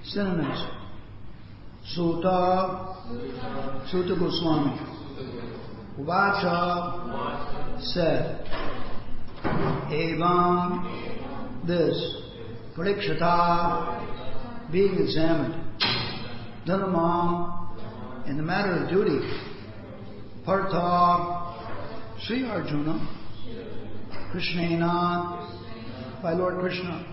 Synonyms. Sutta, Sutta Goswami. Uvacha, said. Evam, this. Parikshita, being examined. Dhanamam, in the matter of duty. Partha, Sri Arjuna. Krishnena, by Lord Krishna.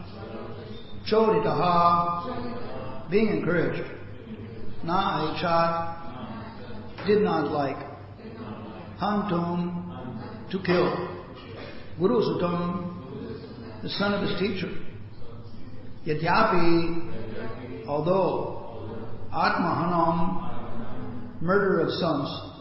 Choditaha, being encouraged. Na aichat, did not like. Hantum, to kill. Guru Sutam, the son of his teacher. Yadyapi, although. Atmahanam, murder of sons.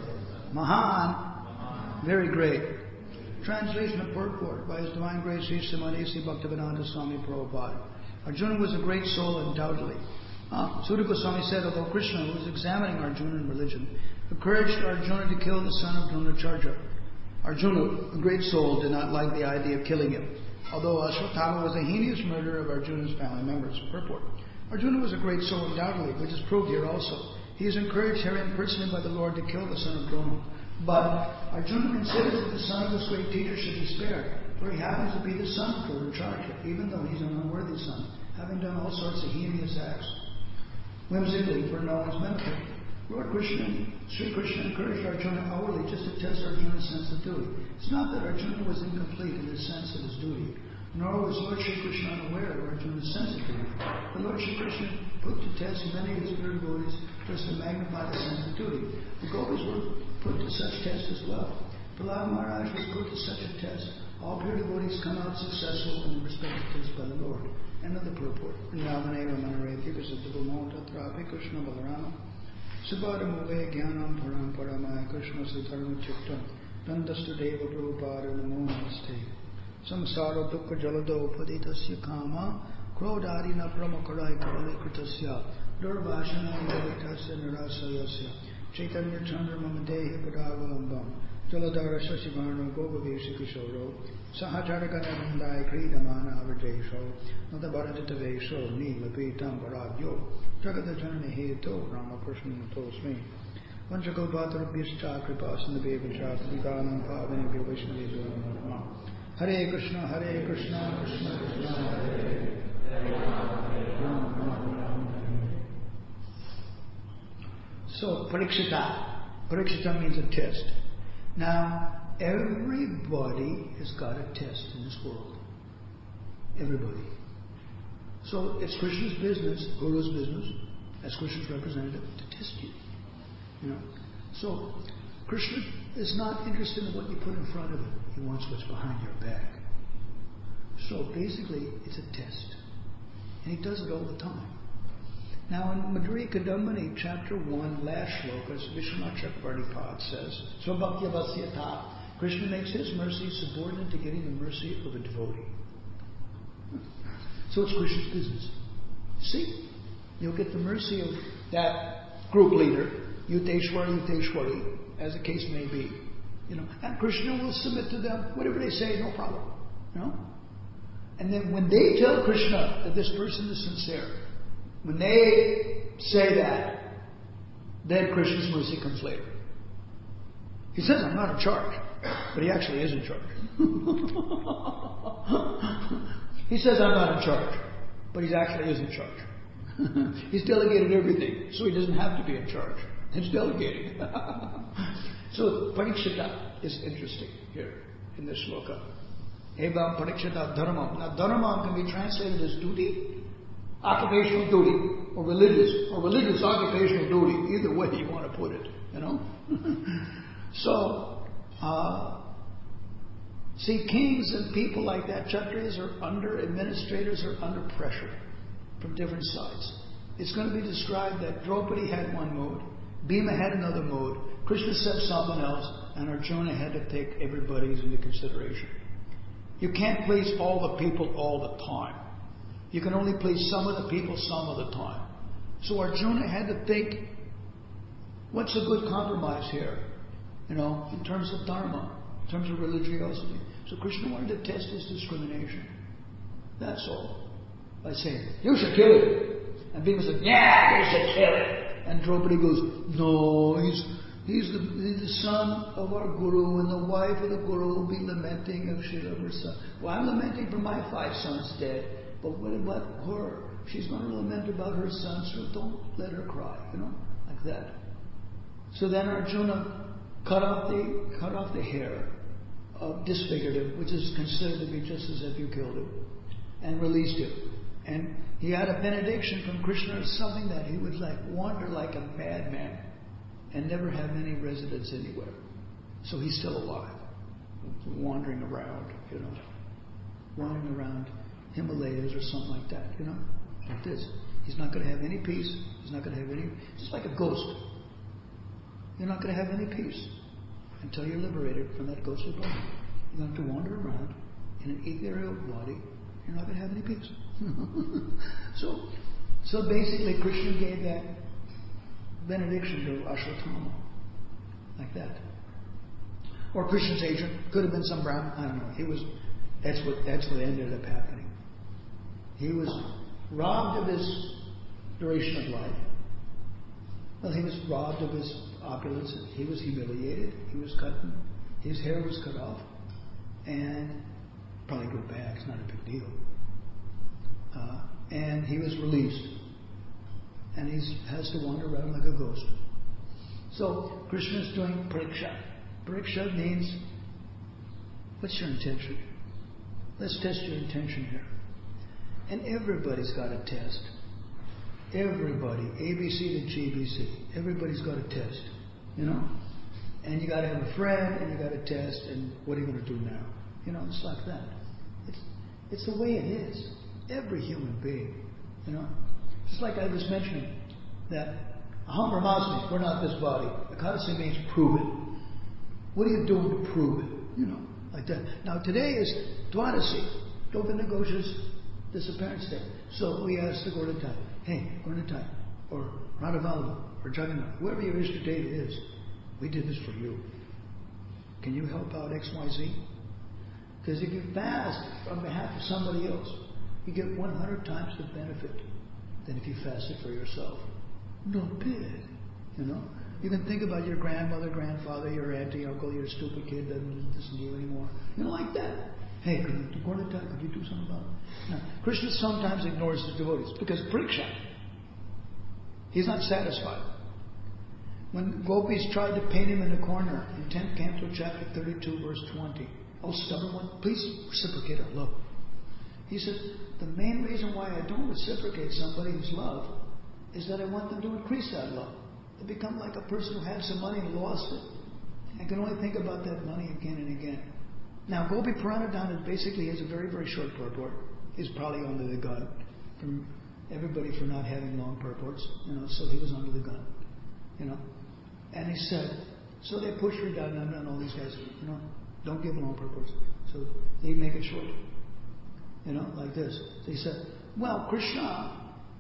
Mahan, very great. Translation of purport by His Divine Grace Sri Simanesi Bhaktivedanta Swami Prabhupada. Arjuna was a great soul, undoubtedly. Sutta Goswami said, although Krishna, who was examining Arjuna in religion, encouraged Arjuna to kill the son of Dronacharya. Arjuna, a great soul, did not like the idea of killing him, although Ashwatthama was a heinous murderer of Arjuna's family members. Purport. Arjuna was a great soul, undoubtedly, which is proved here also. He is encouraged herein personally by the Lord to kill the son of Drona. But Arjuna considers that the son of this great teacher should be spared, for he happens to be the son of Dronacharya, even though he's an unworthy son, having done all sorts of heinous acts, whimsically for no one's benefit. Lord Krishna, Sri Krishna encouraged Arjuna hourly just to test Arjuna's sense of duty. It's not that Arjuna was incomplete in his sense of his duty, nor was Lord Sri Krishna unaware of Arjuna's sense of duty. But Lord Sri Krishna put to test many of his pure devotees just to magnify the sense of duty. The gopis were put to such test as well. Prahlad Maharaj was put to such a test. All pure devotees come out successful in the respective test by the Lord. End of the purport. Vrindavaneva Manareti Visittabhumo Tatrapi Krishna Balarama Subhadamove Jnanam Param Paramaya Krishna Siddharma Chittam Dandastu Deva Prabhupada Namo Namaste Samsara Dukkha Jalado Paditasya Kama Krodadina Pramakarai Karali Kritasya Durvashana Yaditasya Nirasayasya Chaitanya Chandra Mamadehi Padavaambam Jaladara Shasivarno Gopavesi Kishoro Sahajaragana Vandai Kridamana Avadesho Nadabaradita Vesho Nilapitam Paradyo Jagata Janani Heto Ramakrishna Tosmi Vanchakopatra Bhishta Kripasana Bevacha Viganam Pavani Vivishnavi Dhanama Hare Krishna Hare Krishna Krishna Krishna Hare So Parikshita means a test. Now, everybody has got a test in this world. Everybody. So it's Krishna's business, Guru's business, as Krishna's representative, to test you. You know. So Krishna is not interested in what you put in front of him. He wants what's behind your back. So basically, it's a test. And he does it all the time. Now in Madhurya Kadambini, chapter 1, last shloka, Vishwanath Chakravarti Pad says, Svabhakya Vasyata, Krishna makes his mercy subordinate to getting the mercy of a devotee. So it's Krishna's business. See? You'll get the mercy of that group leader, Yuteshwari, as the case may be. You know, and Krishna will submit to them, whatever they say, no problem. You know? And then when they tell Krishna that this person is sincere, when they say that, then Krishna's mercy comes later. He says, I'm not in charge. But he actually is in charge. He says, I'm not in charge. But he actually is in charge. He's delegated everything, so he doesn't have to be in charge. It's delegating. So Parikshita is interesting here in this shloka. Evam Parikshita Dharmam. Now Dharmam can be translated as duty, occupational duty, or religious occupational duty. Either way you want to put it, you know. So, see, kings and people like that, Kshatriyas administrators are under pressure from different sides. It's going to be described that Draupadi had one mode, Bhima had another mode, Krishna said something else, and Arjuna had to take everybody's into consideration. You can't please all the people all the time. You can only please some of the people some of the time. So Arjuna had to think, what's a good compromise here? You know, in terms of dharma, in terms of religiosity. So Krishna wanted to test his discrimination. That's all. By saying, you should kill him. And Bhima said, yeah, they should kill him. And Draupadi goes, no, he's the son of our Guru, and the wife of the Guru will be lamenting of Srila Prasad. Well, I'm lamenting for my 5 sons dead, but what about her? She's going to lament about her son, so don't let her cry, like that. So then Arjuna cut off the hair, disfigured him, which is considered to be just as if you killed him, and released him. And he had a benediction from Krishna or something that he would wander like a madman and never have any residence anywhere. So he's still alive, wandering around, wandering around Himalayas or something like that, like this. He's not going to have any peace. He's not going to have any, just like a ghost. You're not going to have any peace until you're liberated from that ghostly body. You're going to have to wander around in an ethereal body. You're not going to have any peace. So basically Krishna gave that benediction to Ashwatthama, like that. Or Krishna's agent, could have been some Brahmin, I don't know. That's what ended up happening. He was robbed of his duration of life. Well, he was robbed of his opulence. He was humiliated. He was his hair was cut off, and probably grew back. It's not a big deal. And he was released, and he has to wander around like a ghost. So Krishna is doing pariksha. Pariksha means, what's your intention? Let's test your intention here. And everybody's got a test. Everybody, ABC to GBC, everybody's got a test, And you got to have a friend, and you got a test, and what are you going to do now? It's like that. It's the way it is. Every human being, Just like I was mentioning, that aham brahmasmi, we're not this body. Ekadasi means prove it. What are you doing to prove it? Like that. Now today is Dwadasi, Govinda Ghosh's disappearance day. So we asked the Gauratai, hey, Gauratai, or Radhavallabha, or Jagannath, whoever your Ishta Deva is, we did this for you. Can you help out XYZ? Because if you fast on behalf of somebody else, you get 100 times the benefit than if you fasted for yourself. Not bad, You can think about your grandmother, grandfather, your auntie, uncle, your stupid kid that doesn't listen to you anymore. Like that. Hey, could you do something about it? Now, Krishna sometimes ignores the devotees because pariksha. He's not satisfied. When gopis tried to paint him in a corner in 10th Canto, chapter 32, verse 20, oh stubborn one, please reciprocate our love. He said, the main reason why I don't reciprocate somebody's love is that I want them to increase that love. They become like a person who had some money and lost it and can only think about that money again and again. Now, Gopi Pranadhana basically has a very, very short purport. He's probably under the gun from everybody for not having long purports, so he was under the gun, And he said, so they pushed Radhananda and all these guys, don't give long purports. So they make it short, like this. So he said, well, Krishna,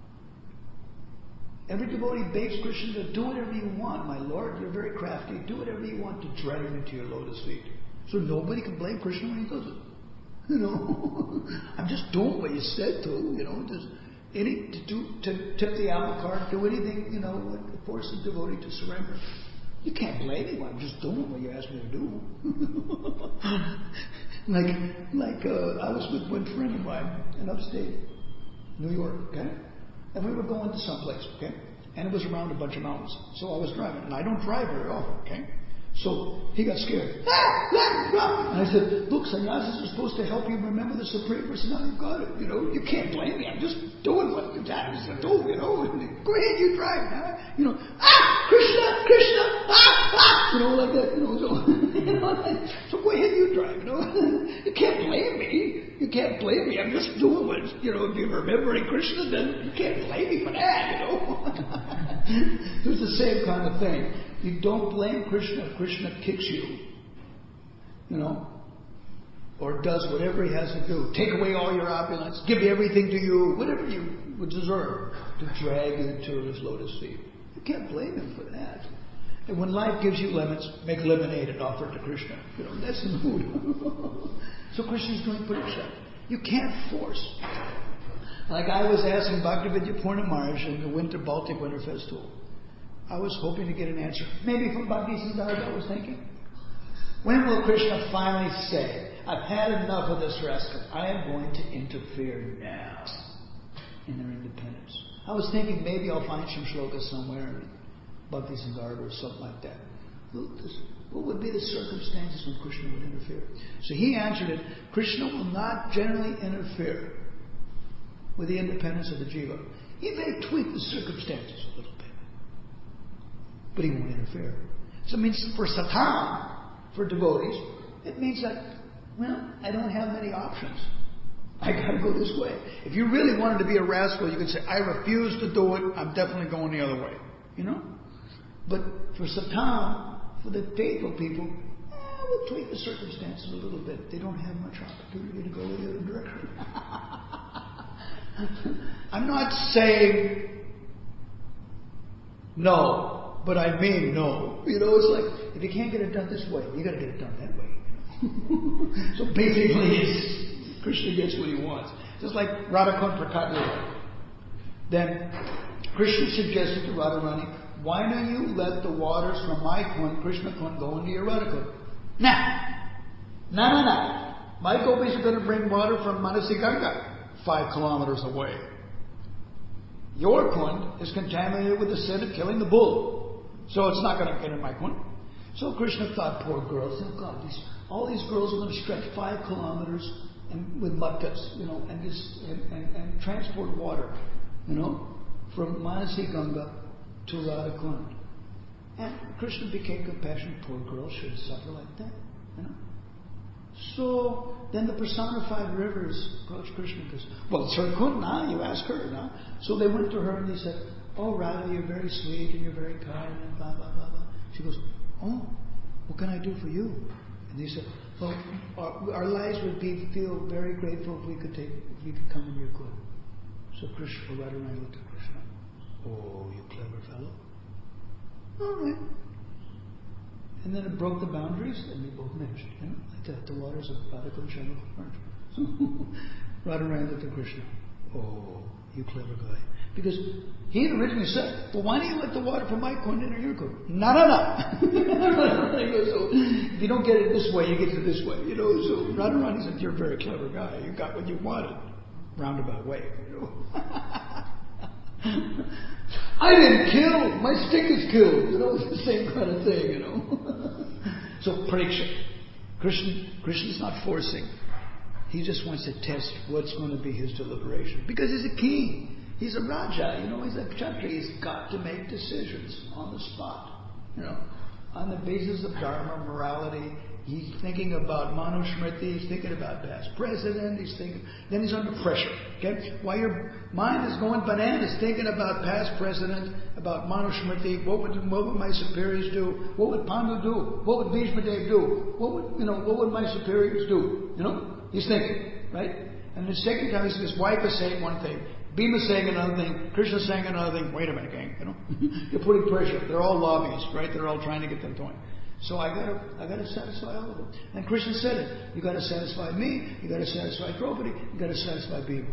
every devotee begs Krishna to do whatever you want, my Lord, you're very crafty, do whatever you want to drag him into your lotus feet. So nobody can blame Krishna when he does it. I'm just doing what you said to, to tip the apple cart, do anything, to force the devotee to surrender. You can't blame him. I'm just doing what you asked me to do. I was with one friend of mine in upstate New York, okay? And we were going to someplace, okay? And it was around a bunch of mountains. So I was driving, and I don't drive very often, okay? So he got scared. And I said, look, sannyasis is supposed to help you remember the Supreme Personality of God. You can't blame me. I'm just doing what the dad is to do, Go ahead, you drive. Krishna, Krishna, like that, so go ahead, you drive, You can't blame me. You can't blame me. I'm just doing what, if you're remembering Krishna, then you can't blame me for that, It's the same kind of thing. You don't blame Krishna if Krishna kicks you, or does whatever he has to do. Take away all your opulence, give everything to you, whatever you would deserve, to drag you to his lotus feet. You can't blame him for that. And when life gives you lemons, make lemonade and offer it to Krishna. That's the mood. So Krishna's doing pariksha. You can't force. Like I was asking Bhaktivedanta Purnamaj in the Baltic Winter Festival. I was hoping to get an answer. Maybe from Bhakti Siddhartha, I was thinking. When will Krishna finally say, I've had enough of this rascal. I am going to interfere now in their independence. I was thinking maybe I'll find some shlokas somewhere in Bhakti Siddhartha or something like that. What would be the circumstances when Krishna would interfere? So he answered it, Krishna will not generally interfere with the independence of the jiva. He may tweak the circumstances a little bit, but he won't interfere. So it means for Satan, for devotees, it means that, well, I don't have many options. I got to go this way. If you really wanted to be a rascal, you could say, I refuse to do it. I'm definitely going the other way. You know? But for Satan, for the faithful people, we'll tweak the circumstances a little bit. They don't have much opportunity to go the other direction. I'm not saying no, but I mean no. You know, it's like, if you can't get it done this way, you got to get it done that way. So basically, Krishna gets what he wants. Just like Radhakund Prakatya. Then Krishna suggested to Radharani, why don't you let the waters from my Kund, Krishna Kund, go into your Radhakund? Nah. My gopis are going to bring water from Manasi Ganga 5 kilometers away. Your Kund is contaminated with the sin of killing the bull. So it's not going to get in my Kund. So Krishna thought, poor girls, oh God, all these girls are going to stretch 5 kilometers with mattas, you know, and transport water, you know, from Manasi Ganga to Radhakund. And Krishna became compassionate. Poor girls shouldn't suffer like that, you know. So then the personified rivers approached Krishna and goes, well, it's her Kund now, you ask her now. So they went to her and they said, oh Radha, you're very sweet and you're very kind and blah, blah, blah, blah. She goes, oh, what can I do for you? And they said, well, our lives would feel very grateful if we could come in your Kund. So Krishna, Radharani looked at Krishna. Oh, you clever fellow. All right. And then it broke the boundaries and they both mixed. You know, like that, the waters of Radhakund and Chandra merged. Radharani looked at Krishna. Oh, you clever guy. Because he had originally said, well, why don't you let the water from my Kund enter your Kund? No. So if you don't get it this way, you get it this way. You know, so Radharani said, you're a very clever guy. You got what you wanted. Roundabout way, you know. I didn't kill. My stick is killed. You know, it's the same kind of thing, you know. So pariksha. Krishna's not forcing. He just wants to test what's going to be his deliberation. Because he's a king. He's a Raja, you know, he's a Kshatriya. He's got to make decisions on the spot. You know, on the basis of Dharma, morality. He's thinking about Manusmriti, he's thinking about past president, then he's under pressure. Okay? While your mind is going bananas thinking about past president, about Manusmriti, what would my superiors do? What would Pandu do? What would Bhishma Dev do? What would my superiors do? You know? He's thinking, right? And the second time his wife is saying one thing, Bhima saying another thing, Krishna saying another thing. Wait a minute, gang, you know? You're putting pressure. They're all lobbyists, right? They're all trying to get them going. So I gotta satisfy all of them. And Krishna said it. You gotta satisfy me, you gotta satisfy Draupadi, you gotta satisfy Bhima.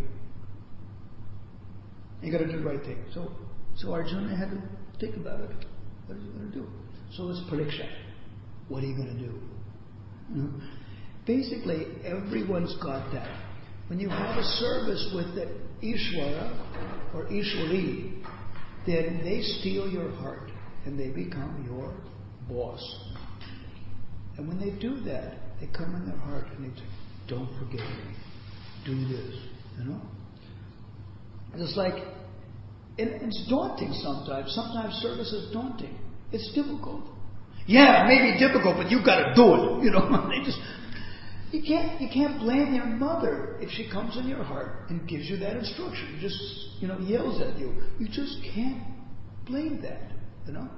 You gotta do the right thing. So Arjuna had to think about it. What is he gonna do? So it's pariksha. What are you gonna do? Mm-hmm. Basically, everyone's got that. When you have a service with the Ishvara or Ishwari, then they steal your heart and they become your boss. And when they do that, they come in their heart and they say, don't forget me. Do this. You know? It's like, it's daunting sometimes. Sometimes service is daunting. It's difficult. Yeah, it may be difficult, but you got to do it. You know, you can't blame your mother if she comes in your heart and gives you that instruction. Just, yells at you. You just can't blame that. You know.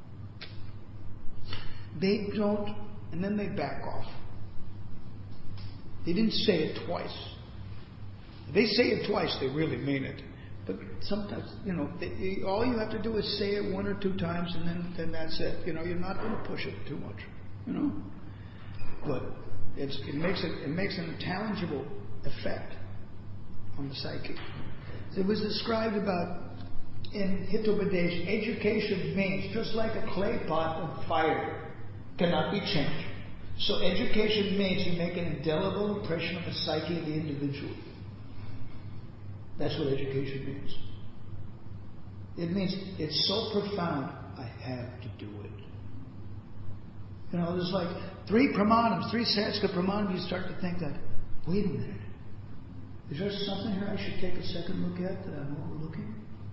They don't, and then they back off. They didn't say it twice. If they say it twice, they really mean it. But sometimes, all you have to do is say it 1 or 2 times, and then that's it. You're not going to push it too much. But it makes an intangible effect on the psyche. It was described about in Hitopadesh, education means just like a clay pot of fire cannot be changed. So education means you make an indelible impression on the psyche of the individual. That's what education means. It means it's so profound, I have to do it. You know, there's like 3 pramanams, 3 Sanskrit pramanams, you start to think that, wait a minute, is there something here I should take a second look at that I'm overlooking?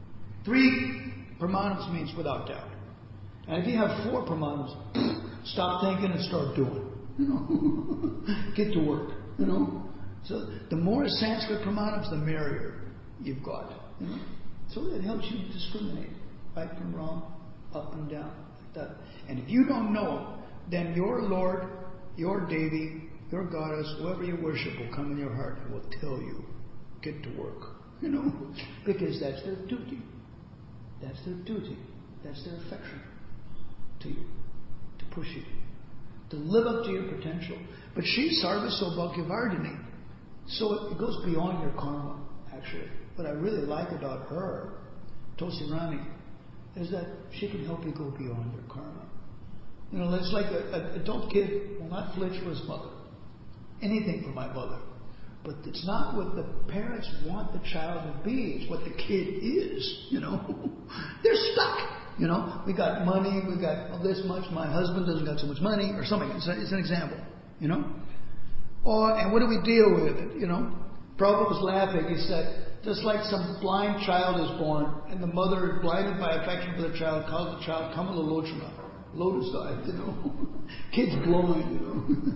3 pramanams means without doubt. And if you have 4 pramanams, stop thinking and start doing. You know, get to work. You know, so the more Sanskrit pramanams, the merrier you've got. You know, so it helps you discriminate right from wrong, up and down, like that. And if you don't know, then your Lord, your Devi, your goddess, whoever you worship will come in your heart and will tell you, get to work. You know, because that's their duty. That's their duty. That's their affection to you, to push you, to live up to your potential. But she's Sarvaso Bhagyavardhini. So it goes beyond your karma, actually. What I really like about her, Tulsi Rani, is that she can help you go beyond your karma. You know, it's like an adult kid will not flinch for his mother. Anything for my mother. But it's not what the parents want the child to be. It's what the kid is, you know. They're stuck, you know. We got money, we got this much, my husband doesn't got so much money, or something. It's an example, you know. And what do we deal with it, you know? Prabhupada was laughing. He said, just like some blind child is born, and the mother, blinded by affection for the child, calls the child Kamala Lochana, lotus eyed, you know. Kid's blind, you know.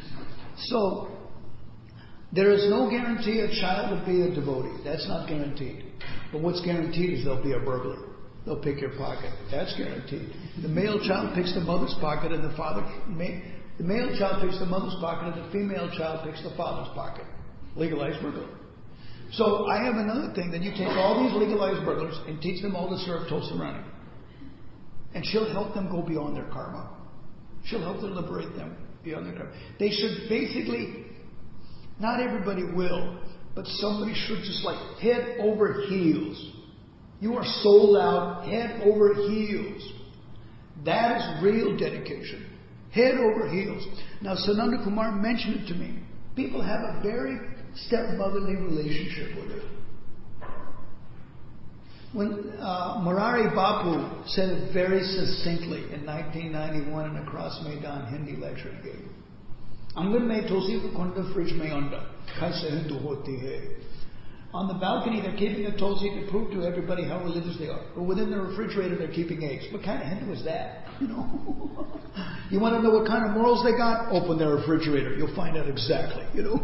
So, there is no guarantee a child will be a devotee. That's not guaranteed. But what's guaranteed is they'll be a burglar. They'll pick your pocket. That's guaranteed. The male child picks the mother's pocket, and the male child picks the mother's pocket, and the female child picks the father's pocket. Legalized burglar. So I have another thing, that you take all these legalized burglars and teach them all to serve Tulsi Rani. And she'll help them go beyond their karma. She'll help them liberate them beyond their karma. They should basically, not everybody will, but somebody should just like head over heels. You are sold out, head over heels. That is real dedication. Head over heels. Now, Sananda Kumar mentioned it to me. People have a very stepmotherly relationship with her. When Murari Bapu said it very succinctly in 1991 in a Cross Maidan Hindi lecture he gave. Angan mein Tulsi ka kunda, fridge mein anda. Kaise Hindu hoti hai. On the balcony they're keeping a Tulsi to prove to everybody how religious they are. But within the refrigerator they're keeping eggs. What kind of Hindu is that? You know? You want to know what kind of morals they got? Open their refrigerator. You'll find out exactly, you know.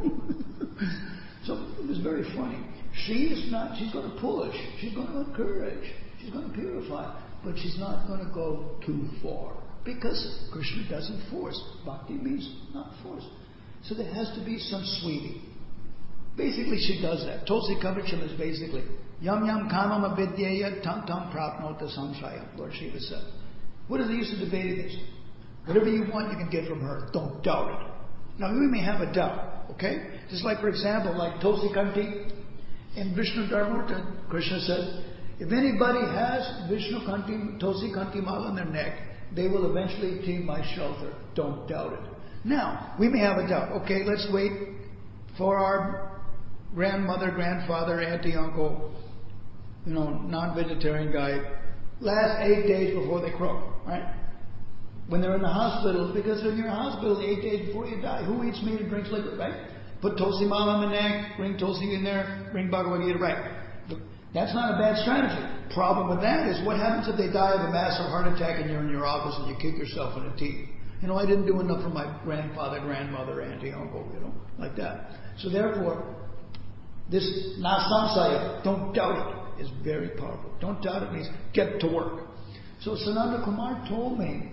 So it was very funny. She's going to push. She's going to encourage. She's going to purify. But she's not going to go too far. Because Krishna doesn't force. Bhakti means not force. So there has to be some sweetie. Basically she does that. Tulsi Kavacham is basically Yam yam kamam avidyeya tam tam prapnota samshayam, Lord Shiva said. What is the use of debating this? Whatever you want you can get from her. Don't doubt it. Now we may have a doubt, okay? Just like for example, like Tulsi Kanti in Vishnu Dharmurta, Krishna said, if anybody has Vishnu Kanti, Tulsi Kanti mala on their neck, they will eventually attain my shelter. Don't doubt it. Now, we may have a doubt. Okay, let's wait for our grandmother, grandfather, auntie, uncle, you know, non-vegetarian guy, last 8 days before they croak, right? When they're in the hospital, because when you're in the hospital 8 days before you die, who eats meat and drinks liquid, right? Put Tulsi Mala on the neck, bring Tulsi in there, bring Bhagavad Gita, right? That's not a bad strategy. Problem with that is, what happens if they die of a massive heart attack and you're in your office and you kick yourself in the teeth? You know, I didn't do enough for my grandfather, grandmother, auntie, uncle, you know, like that. So therefore, this nasamsaya, don't doubt it, is very powerful. Don't doubt it means get to work. So Sananda Kumar told me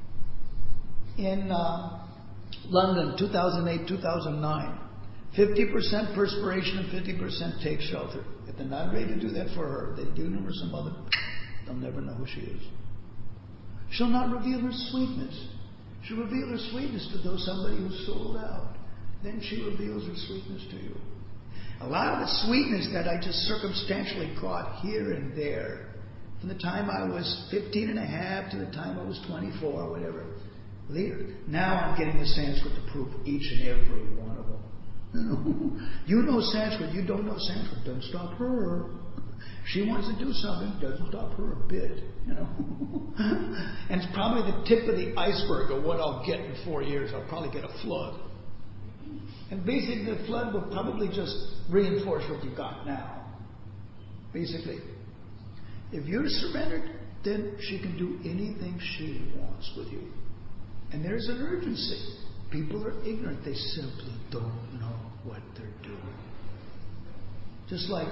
in London, 2008, 2009, 50% perspiration and 50% take shelter. If they're not ready to do that for her, they do it for some other, they'll never know who she is. She'll not reveal her sweetness. She'll reveal her sweetness to somebody who's sold out. Then she reveals her sweetness to you. A lot of the sweetness that I just circumstantially caught here and there, from the time I was 15 and a half to the time I was 24 or whatever, later. Now I'm getting the Sanskrit to prove each and every one of them. You know Sanskrit, you don't know Sanskrit, doesn't stop her. She wants to do something, doesn't stop her a bit, And it's probably the tip of the iceberg of what I'll get in 4 years. I'll probably get a flood. And basically the flood will probably just reinforce what you've got now. Basically. If you're surrendered, then she can do anything she wants with you. And there's an urgency. People are ignorant. They simply don't know what they're doing. Just like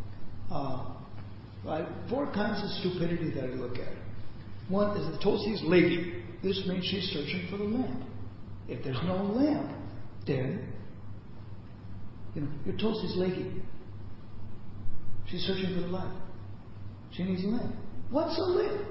4 kinds of stupidity that I look at. One is the Tulsi's lady. This means she's searching for the lamp. If there's no lamp, then your Tulsi's lady. She's searching for the light. She needs a lamp. What's a lamp?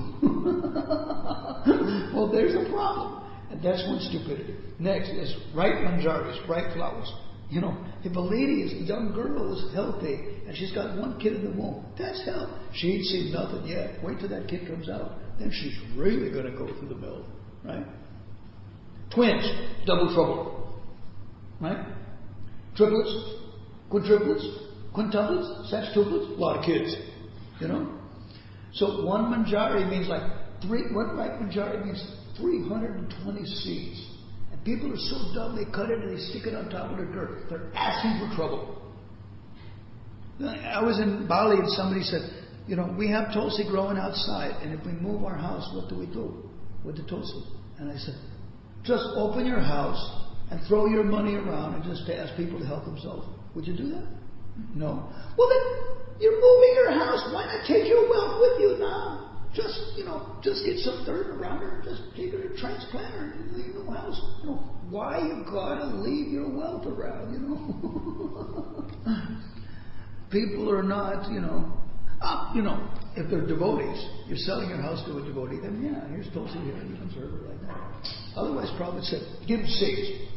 Well, there's a problem. And that's one stupidity. Next is bright manjaris, bright flowers. If a lady, a young girl, is healthy and she's got 1 kid in the womb, that's health. She ain't seen nothing yet. Wait till that kid comes out. Then she's really going to go through the mill. Right? Twins, double trouble. Right? Triplets, quadruplets, quintuplets, sextuplets, a lot of kids. So 1 manjari means like 1 right manjari means 320 seeds. And people are so dumb, they cut it and they stick it on top of the dirt. They're asking for trouble. I was in Bali and somebody said, we have Tulsi growing outside, and if we move our house, what do we do with the Tulsi? And I said, just open your house and throw your money around and just ask people to help themselves. Would you do that? No. Well, then you're moving your house. Why not take your wealth with you now? Just get some dirt around her. Just take her to transplant her and leave the house. Why you gotta leave your wealth around? People are not, if they're devotees, you're selling your house to a devotee, then here's Tulsi here, you can serve her like that. Otherwise, Prabhupada said, give them seeds.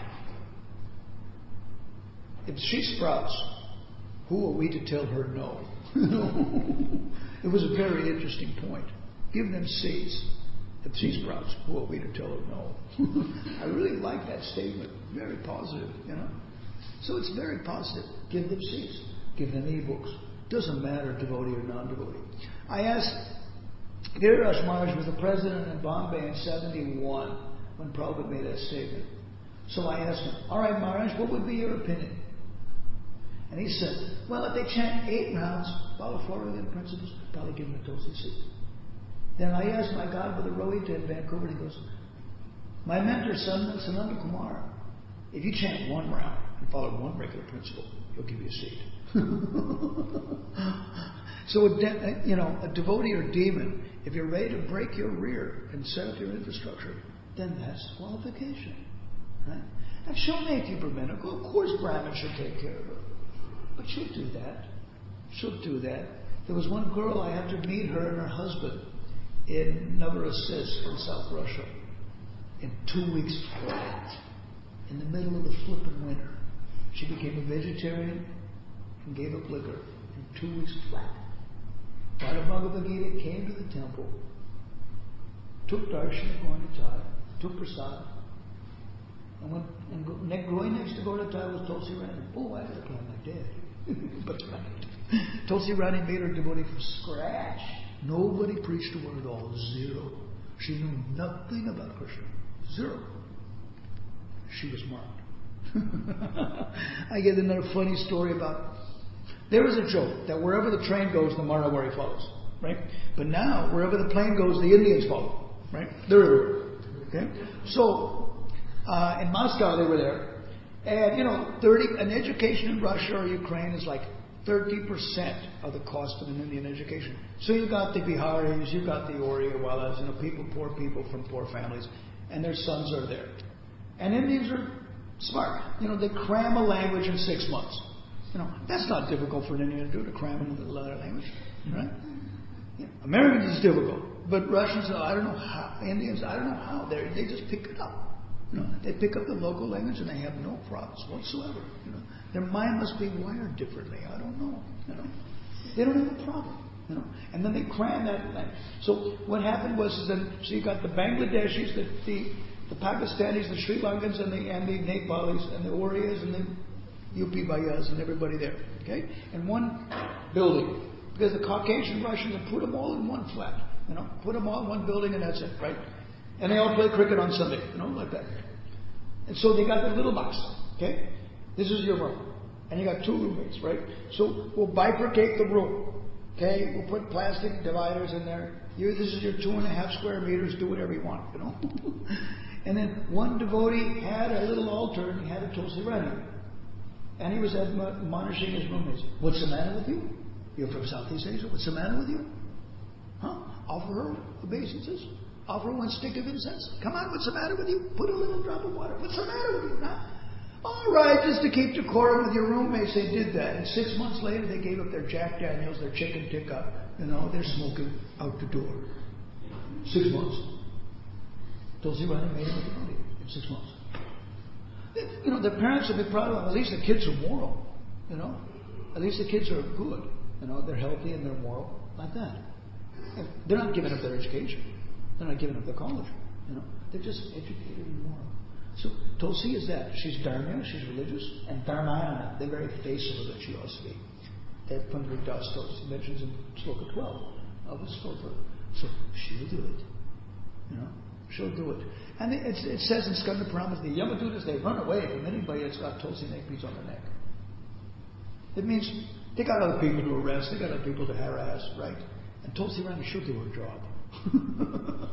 If she sprouts, who are we to tell her no? It was a very interesting point. Give them seeds. If she sprouts, who are we to tell her no? I really like that statement. Very positive, So it's very positive. Give them seeds. Give them e-books. Doesn't matter devotee or non-devotee. I asked, Giriraj Maharaj was the president in Bombay in 71 when Prabhupada made that statement. So I asked him, all right, Maharaj, what would be your opinion? And he said, well, if they chant 8 rounds, follow 4 of the principles, probably give them a Tulsi seed. Then I asked my God with a Rohita in Vancouver, and he goes, my mentor, Sananda Kumar, if you chant 1 round and follow 1 regular principle, he'll give you a seed. So, a devotee or demon, if you're ready to break your rear and set up your infrastructure, then that's qualification. Right? And she'll make you Brahminical. Of course, Brahmin should take care of her. But she'll do that. She'll do that. There was one girl, I had to meet her and her husband in Novorossiysk in South Russia in 2 weeks flat, in the middle of the flippin' winter. She became a vegetarian and gave up liquor in 2 weeks flat. Got a Bhagavad Gita, came to the temple, took darshan of Gauratai, took prasad, and going next to Gauratai was Tulsi Rani. Oh, I could have planned my dead. But Tulsi Rani made her devotee from scratch. Nobody preached a word at all. 0. She knew nothing about Krishna. 0. She was marked. I get another funny story about. There was a joke that wherever the train goes, the Marawari follows, right? But now, wherever the plane goes, the Indians follow, right? They're everywhere. Okay? So, in Moscow, they were there. And, an education in Russia or Ukraine is like 30% of the cost of an Indian education. So you've got the Biharis, you've got the Oriyawalas, poor people from poor families, and their sons are there. And Indians are smart. They cram a language in 6 months. That's not difficult for an Indian to do, to cram into another language, right? Americans is difficult, but Russians, I don't know how. Indians, I don't know how. They just pick it up. They pick up the local language and they have no problems whatsoever. Their mind must be wired differently. I don't know. They don't have a problem. And then they cram that language. So what happened was so you got the Bangladeshis, the Pakistanis, the Sri Lankans, and the Nepalis, and the Orias, and the UP Bayas, and everybody there. Okay, in one building, because the Caucasian Russians have put them all in one flat. Put them all in one building, and that's it, right? And they all play cricket on Sunday, like that. And so they got the little box. Okay, this is your room, and you got two roommates, right? So we'll bifurcate the room. Okay, we'll put plastic dividers in there. This is your 2.5 square meters. Do whatever you want, And then one devotee had a little altar, and he had a Tulsi Rani. And he was admonishing his roommates. What's the matter with you? You're from Southeast Asia. What's the matter with you? Offer her obeisances. Offer her one stick of incense. Come on, what's the matter with you? Put a little drop of water. What's the matter with you? All right, just to keep decorum with your roommates, they did that. And 6 months later, they gave up their Jack Daniels, their chicken tikka. They're smoking out the door. 6 months. Tulsi Rani made him a devotee in 6 months. The parents would be proud of them. At least the kids are moral. At least the kids are good. They're healthy and they're moral, like that. And they're not giving up their education. They're not giving up their college. They're just educated and moral. So Tulsi is that. She's dharma, she's religious, and dharmayana, the very face of her that she ought to be. That Pandit Das Tulsi mentions in Sloka 12 of the Sloka. So she'll do it. She'll do it. And it says in Skanda Purana, the Yamadutas, they run away from anybody that's got Tulsi neck beads on their neck. It means they got other people to arrest, they got other people to harass, right? And Tulsi Rani, she'll do her job.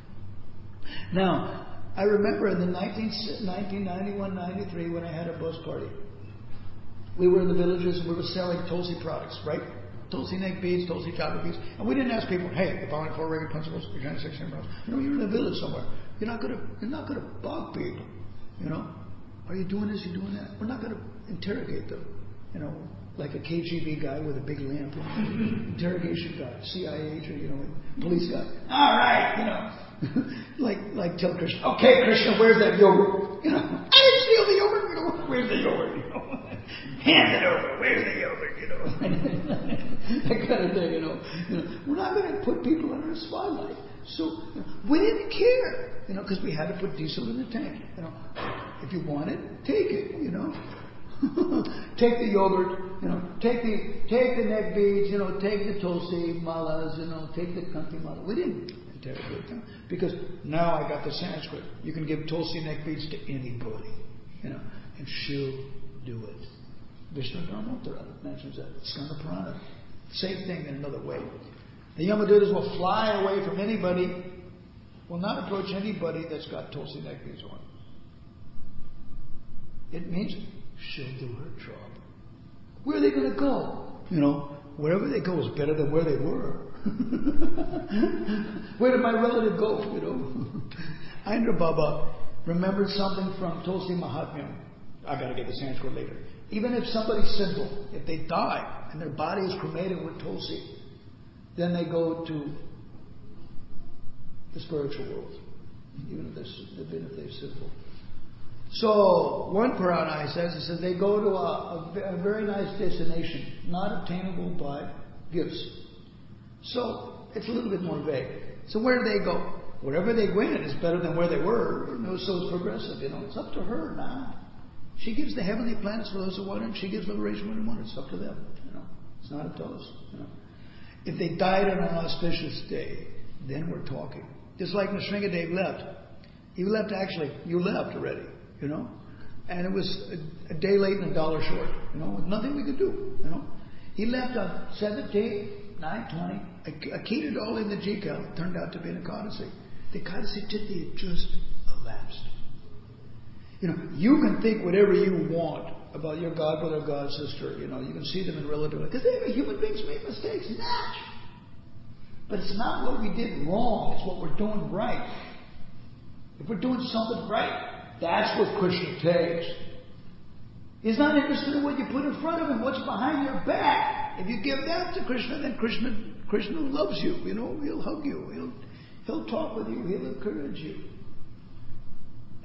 Now, I remember in the 1991-93 when I had a bus party. We were in the villages and we were selling Tulsi products, right? Tulsi neck beads, Tulsi chakra beads. And we didn't ask people, hey, the following 4 regular principles, you're trying to 16 principles. You're in a village somewhere. You're not gonna bug people. Are you doing this, you doing that? We're not gonna interrogate them. Like a KGB guy with a big lamp, interrogation guy, CIA agent, police guy. All right, like tell Krishna, okay, Krishna, where's that yogurt? I didn't steal the yogurt. Where's the yogurt? Hand it over. Where's the yogurt? That kind of thing. We're not going to put people under a spotlight. So we didn't care, because we had to put diesel in the tank. If you want it, take it. Take the yogurt, take the neck beads, take the Tulsi malas, take the Kanti mala. We didn't interrogate them because now I got the Sanskrit. You can give Tulsi neck beads to anybody, and she'll do it. Vishnu Dharmottara mentions that. Skanda Purana. Same thing in another way. The Yamadutas will fly away from anybody, will not approach anybody that's got Tulsi neck beads on. It means she'll do her job. Where are they going to go? Wherever they go is better than where they were. Where did my relative go? Indra Baba remembered something from Tulsi Mahatmya. I got to get the Sanskrit later. Even if somebody's sinful, if they die and their body is cremated with Tulsi, then they go to the spiritual world, even if they're sinful. So one Purana says they go to a very nice destination, not obtainable by gifts. So it's a little bit more vague. So where do they go? Wherever they went is better than where they were. So it's progressive. It's up to her now. She gives the heavenly planets for those who want it. She gives liberation when they want it. It's up to them. It's not up to us. If they died on an auspicious day, then we're talking. Just like Nrsingadev left. You left already. And it was a day late and $1 short, with nothing we could do, He left on 17th, 9/20. Akita Dali in the Jikal turned out to be an Ekadasi. The Ekadasi Tithi had just elapsed. You can think whatever you want about your god brother, god sister, you can see them in relative, because human beings make mistakes, but it's not what we did wrong, it's what we're doing right. If we're doing something right, that's what Krishna takes. He's not interested in what you put in front of him, what's behind your back. If you give that to Krishna, then Krishna loves you. He'll hug you. He'll talk with you. He'll encourage you.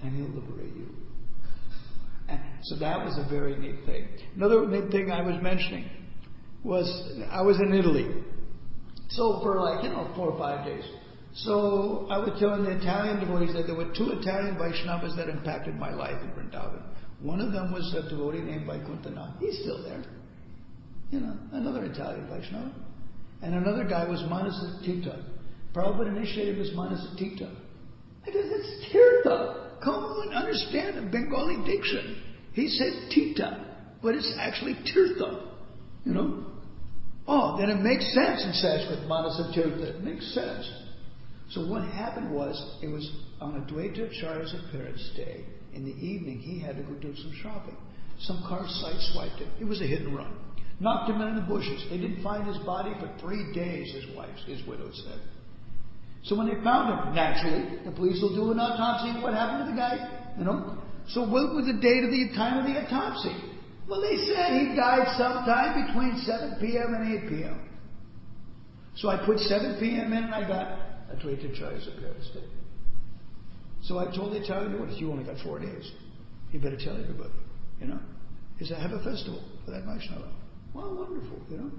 and He'll liberate you. And so that was a very neat thing. Another neat thing I was mentioning was I was in Italy. So for 4 or 5 days. So I was telling the Italian devotees that there were 2 Italian Vaishnavas that impacted my life in Vrindavan. One of them was a devotee named Vaikuntanath. He's still there. Another Italian Vaishnava. And another guy was Manasatita. Prabhupada initiated him as Manasatita. I guess it's Tirtha. Come on, understand the Bengali diction. He said Tita, but it's actually Tirtha. Oh, then it makes sense in Sanskrit, Manasatirtha. It makes sense. So what happened was, it was on Advaita Acharya's appearance day. In the evening, he had to go do some shopping. Some car sideswiped him. It was a hit and run. Knocked him in the bushes. They didn't find his body for 3 days, his widow said. So when they found him, naturally, the police will do an autopsy. What happened to the guy? So what was the date of the time of the autopsy? Well, they said he died sometime between 7 p.m. and 8 p.m. So I put 7 p.m. in and I got Advaita Acharya's appearance day. So I told the Italian devotees, you only got 4 days. You better tell everybody, He said, have a festival for that Vaishnava. Well, wonderful,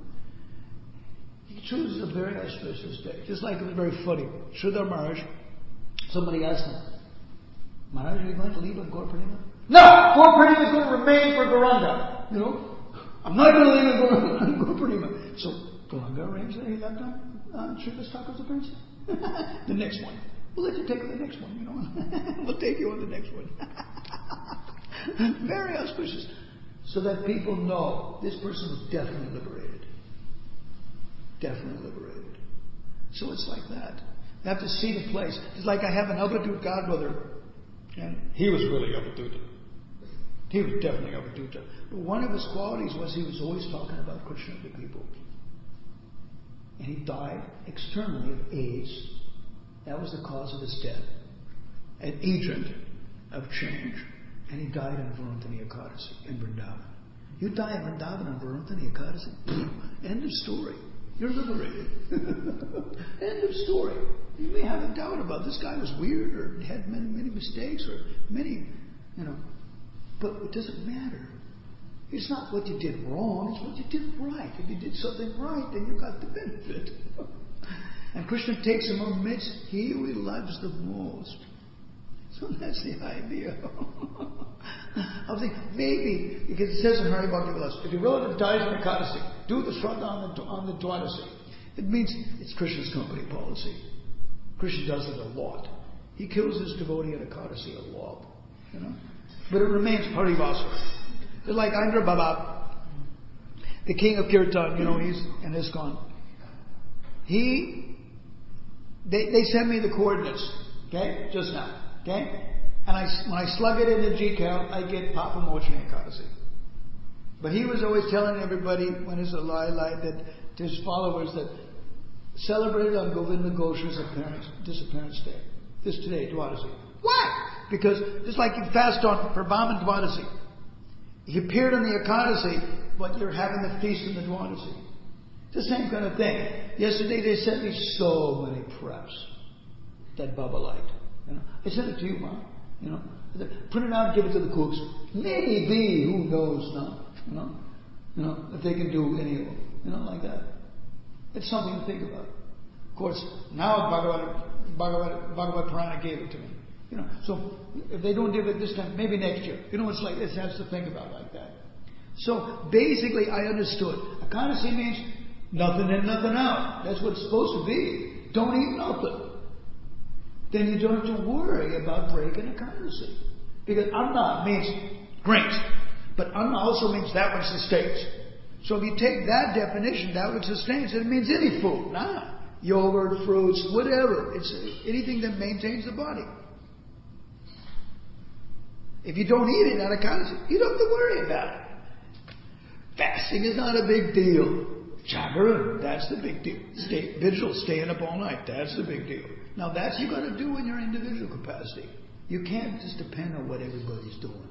He chooses a very auspicious day. Just like it was very funny. Sridhar Maharaj, somebody asked him, Maharaj, are you going to leave on Gaur Purnima? No! Gaur Purnima is going to remain for Gauranga. I'm not going to leave on Gaur Purnima. So Gauranga arranged that he left on Srivas Thakur's appearance. The next one. We'll let you take the next one, We'll take you on the next one. Very auspicious. So that people know this person was definitely liberated. Definitely liberated. So it's like that. You have to see the place. It's like I have an Avadut godbrother, and he was really Avadut. He was definitely Avadut. But one of his qualities was he was always talking about Krishna to people. And he died externally of AIDS. That was the cause of his death. An agent of change. And he died on Varunthani Ekadasi in Vrindavan. You die in Vrindavan on Varunthani Ekadasi. End of story. You're liberated. End of story. You may have a doubt about this guy was weird or had many mistakes or many, but it doesn't matter. It's not what you did wrong, it's what you did right. If you did something right, then you got the benefit. And Krishna takes him amidst he who he loves the most. So that's the idea. I think maybe, because it says in Hari Bhakti Vilas, if your relative dies in Ekadasi, do the Shraddha on the Dwadasi. It means it's Krishna's company policy. Krishna does it a lot. He kills his devotee at Ekadasi a lot. But it remains Harivasa. It's like Indra Baba, the king of Kirtan, he's in ISKCON. They send me the coordinates, okay, just now. Okay? And when I slug it into GCal, I get Papa Mochani Ekadasi. But he was always telling everybody, when it's a lie, that to his followers, that celebrated on Govinda Ghosh's disappearance day. This today, Dwadasi. Why? Because just like you fast on for Brahman Dwadasi, he appeared on the Ekadasi, but you're having the feast in the Dwadasi. It's the same kind of thing. Yesterday they sent me so many preps that Baba liked. I sent it to you, Mom. Print it out and give it to the cooks. Maybe, who knows now? If they can do any of them. Like that. It's something to think about. Of course, now Bhagavad Purana gave it to me. So if they don't give it this time, maybe next year. It's like this has to think about like that. So basically, I understood. Ekadasi means nothing in, nothing out. That's what it's supposed to be. Don't eat nothing. Then you don't have to worry about breaking Ekadasi. Because Anna means grains. But Anna also means that which sustains. So if you take that definition, that which sustains, it means any food. Yogurt, fruits, whatever. It's anything that maintains the body. If you don't eat it at Ekadasi, you don't have to worry about it. Fasting is not a big deal. Jagaran, that's the big deal. Stay vigil, staying up all night, that's the big deal. Now that's you got to do in your individual capacity. You can't just depend on what everybody's doing.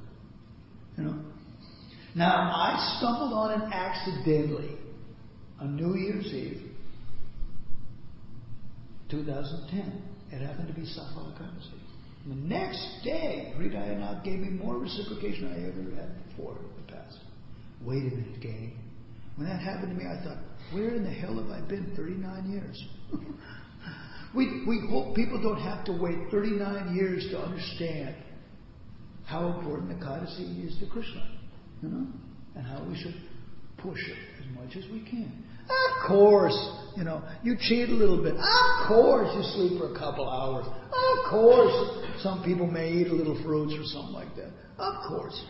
Now I stumbled on it accidentally on New Year's Eve, 2010. It happened to be Safal Ekadasi. The next day, Hridayanath gave me more reciprocation than I ever had before in the past. Wait a minute, gang. When that happened to me, I thought, where in the hell have I been 39 years? We hope people don't have to wait 39 years to understand how important Ekadasi is to Krishna, and how we should push it as much as we can. Of course, you cheat a little bit. Of course, you sleep for a couple hours. Of course, some people may eat a little fruits or something like that. Of course.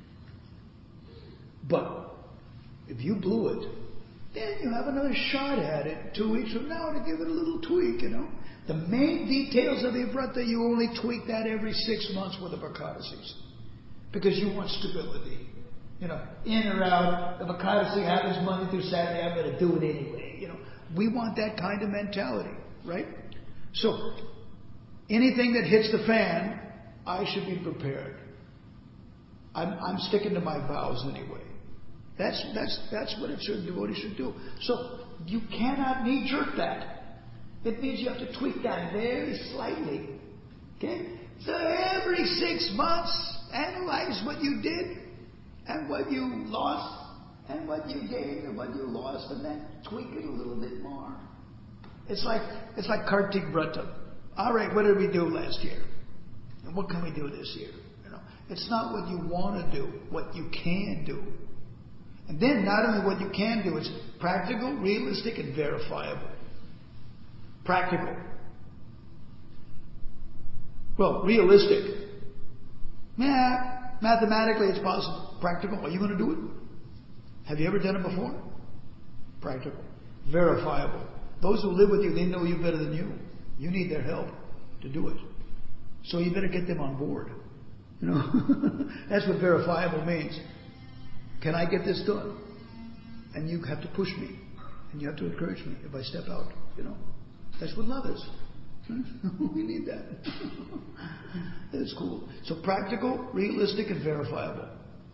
But if you blew it, then you have another shot at it 2 weeks from now to give it a little tweak, The main details of the vrata, you only tweak that every 6 months with the Ekadasis. Because you want stability. In or out, if Ekadasi happens Monday through Saturday, I'm going to do it anyway. We want that kind of mentality, right? So, anything that hits the fan, I should be prepared. I'm sticking to my vows anyway. That's what a devotee should do. So you cannot knee-jerk that. It means you have to tweak that very slightly. Okay? So every 6 months, analyze what you did and what you lost and what you gained and what you lost, and then tweak it a little bit more. It's like Kartik Vrata. All right, what did we do last year? And what can we do this year? It's not what you want to do, what you can do. And then not only what you can do, it's practical, realistic, and verifiable. Practical. Well, realistic. Yeah, mathematically it's possible. Practical. Are you going to do it? Have you ever done it before? Practical. Verifiable. Those who live with you, they know you better than you. You need their help to do it. So you better get them on board. That's what verifiable means. Can I get this done? And you have to push me. And you have to encourage me if I step out. That's what love is. We need that. That's cool. So practical, realistic, and verifiable.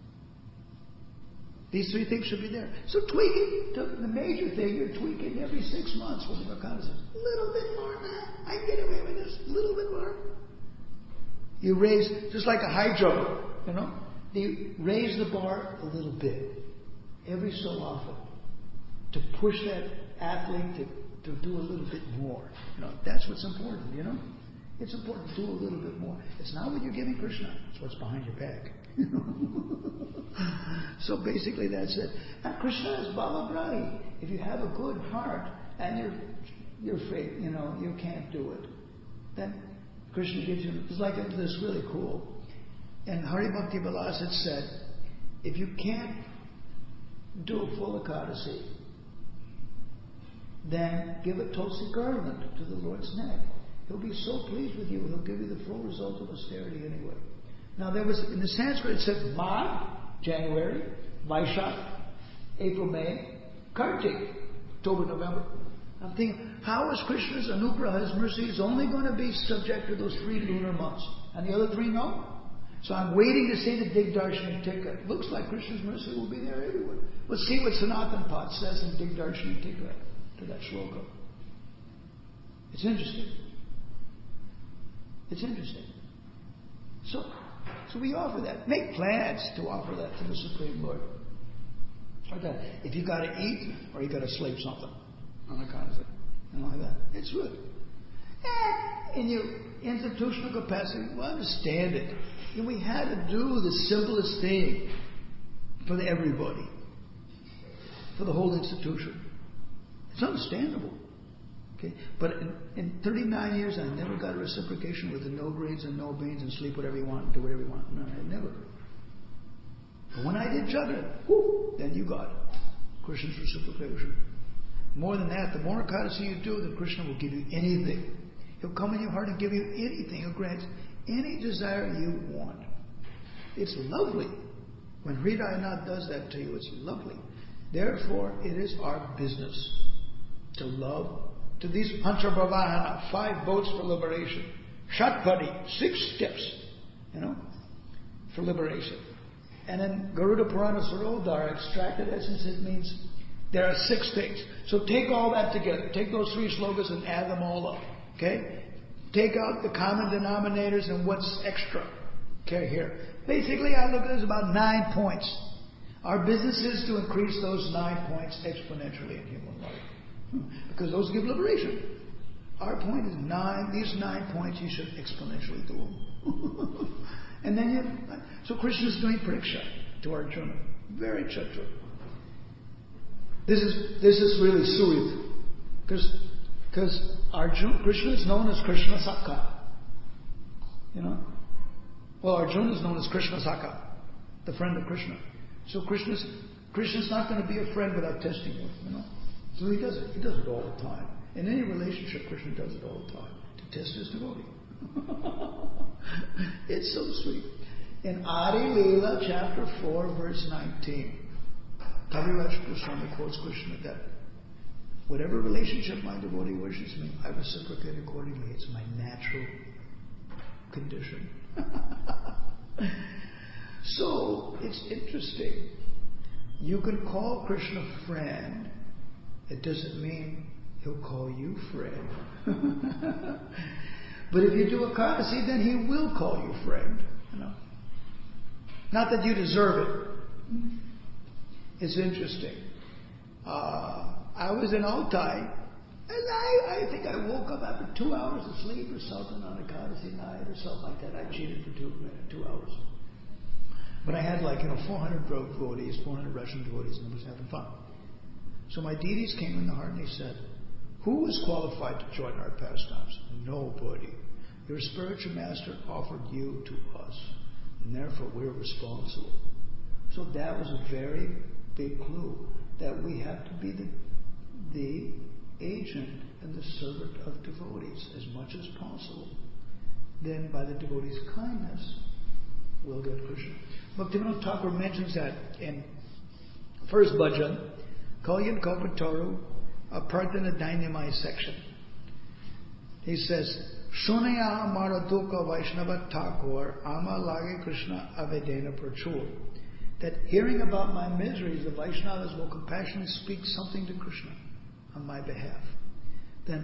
These 3 things should be there. So tweak it. The major thing, you're tweaking every 6 months with the Ekadasi. A little bit more than that. I can get away with this. A little bit more. You raise, just like a high jumper, you raise the bar a little bit. Every so often. To push that athlete to do a little bit more. That's what's important, It's important to do a little bit more. It's not what you're giving Krishna. It's what's behind your back. So basically that's it. And Krishna is Bhavagrani. If you have a good heart and you're afraid, you can't do it, then Krishna gives you, it's like this really cool. And Hari Bhakti Vilas had said, if you can't do a full Ekadasi, then give a tulsi garland to the Lord's neck. He'll be so pleased with you, he'll give you the full result of austerity anyway. Now there was, in the Sanskrit it said Magh, January, Vaishakh, April, May, Kartik, October, November. I'm thinking, how is Krishna's Anugraha, his mercy, is only going to be subject to those 3 lunar months? And the other 3 no? So I'm waiting to see the Digdarshini Tika. It looks like Krishna's mercy will be there everywhere. Let's see what Sanatan Pat says in Digdarshini Tika to that shloka. It's interesting. It's interesting. So we offer that. Make plans to offer that to the Supreme Lord. Like that. If you got to eat or you got to sleep something on account of it, and like that, it's good. In your institutional capacity, we understand it. And we had to do the simplest thing for everybody, for the whole institution. It's understandable. Okay? But in 39 years, I never got a reciprocation with the no greens and no beans and sleep whatever you want and do whatever you want. No, I never. But when I did Jagrat, then you got Krishna's reciprocation. More than that, the more Ekadasi you do, then Krishna will give you anything. He'll come in your heart and give you anything. He'll grant any desire you want. It's lovely. When Hridayanath does that to you, it's lovely. Therefore, it is our business to love. To these Panchabhavahana, 5 boats for liberation. Shatpadi, 6 steps, for liberation. And then Garuda Purana Sarodhara, extracted essence, it means there are 6 things. So take all that together. Take those 3 slokas and add them all up. Okay? take out the common denominators and what's extra. Okay, here. Basically, I look at it as about 9 points. Our business is to increase those 9 points exponentially in human life. Because those give liberation. Our point is these 9 points you should exponentially do them. And then so Krishna is doing pariksha to Arjuna. Very chatur. This is really Surya. Because Krishna is known as Krishna Sakha. Well, Arjuna is known as Krishna Sakha, the friend of Krishna. So Krishna's not going to be a friend without testing him, So he does it. He does it all the time. In any relationship, Krishna does it all the time to test his devotee. It's so sweet. In Adi Leela, chapter 4, verse 19, Kaviraj Goswami quotes Krishna that whatever relationship my devotee wishes me, I reciprocate accordingly. It's my natural condition. So, it's interesting. You can call Krishna friend. It doesn't mean he'll call you friend. But if you do a courtesy, then he will call you friend. Not that you deserve it. It's interesting. I was in Altai, and I think I woke up after 2 hours of sleep or something on a courtesy night or something like that. I cheated for 2 hours. But I had 400 devotees, 400 Russian devotees, and I was having fun. So my deities came in the heart and they said, who is qualified to join our pastimes? Nobody. Your spiritual master offered you to us, and therefore we're responsible. So that was a very big clue that we have to be the agent and the servant of devotees as much as possible. Then by the devotee's kindness, we'll get Krishna. Bhaktivinoda Thakur mentions that in first bhajan, Kalyan Kalpataru, Prarthana Dynamite section. He says, Shunaya Maraduka Vaishnava Thakur Ama Lage Krishna Avedena Prachur. That hearing about my miseries, the Vaishnavas will compassionately speak something to Krishna on my behalf. Then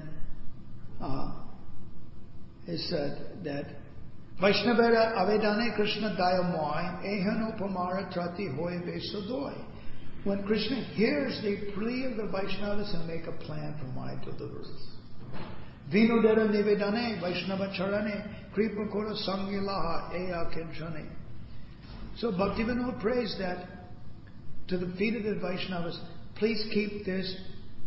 it said that Vaishnavera Avedane Krishna Dayamoy Ehano Pamara Trati Hoy Vesodoi. When Krishna hears the plea of the Vaishnavas and make a plan for my deliverance. Vinodera Nivedane Vaishnava Charane Kripa Kora Sangilaha Eya Kenchane. So Bhaktivinoda prays that to the feet of the Vaishnavas, please keep this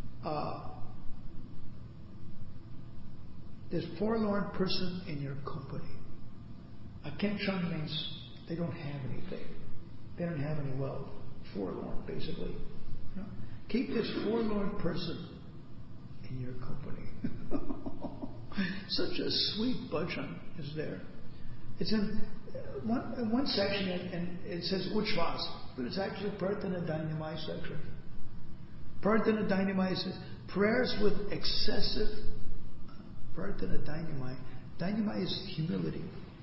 forlorn person in your company. Akenchan means they don't have anything. They don't have any wealth. Forlorn, basically. Keep this forlorn person in your company. Such a sweet bhajan is there. It's in one section, and it says Uchvas, but it's actually Prarthana Dynamite section. Prarthana Dynamite says prayers with excessive. Prarthana Dynamite. Dynamite is humility.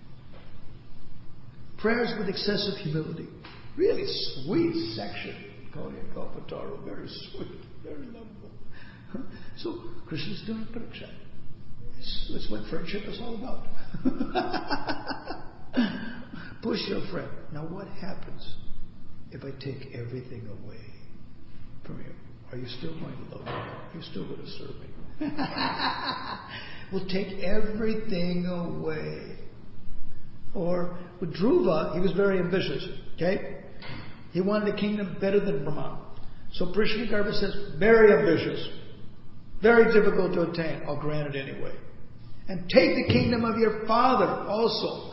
Prayers with excessive humility. Really sweet section. Kalyan Kalpataru. Very sweet. Very lovable. So Krishna's doing pariksha. That's what friendship is all about. Push your friend. Now what happens if I take everything away from you? Are you still going to love me? Are you still going to serve me? We'll take everything away. Or with Dhruva, he was very ambitious. Okay? He wanted a kingdom better than Brahma. So Prishnigarva says, very ambitious. Very difficult to attain. I'll grant it anyway. And take the kingdom of your father also.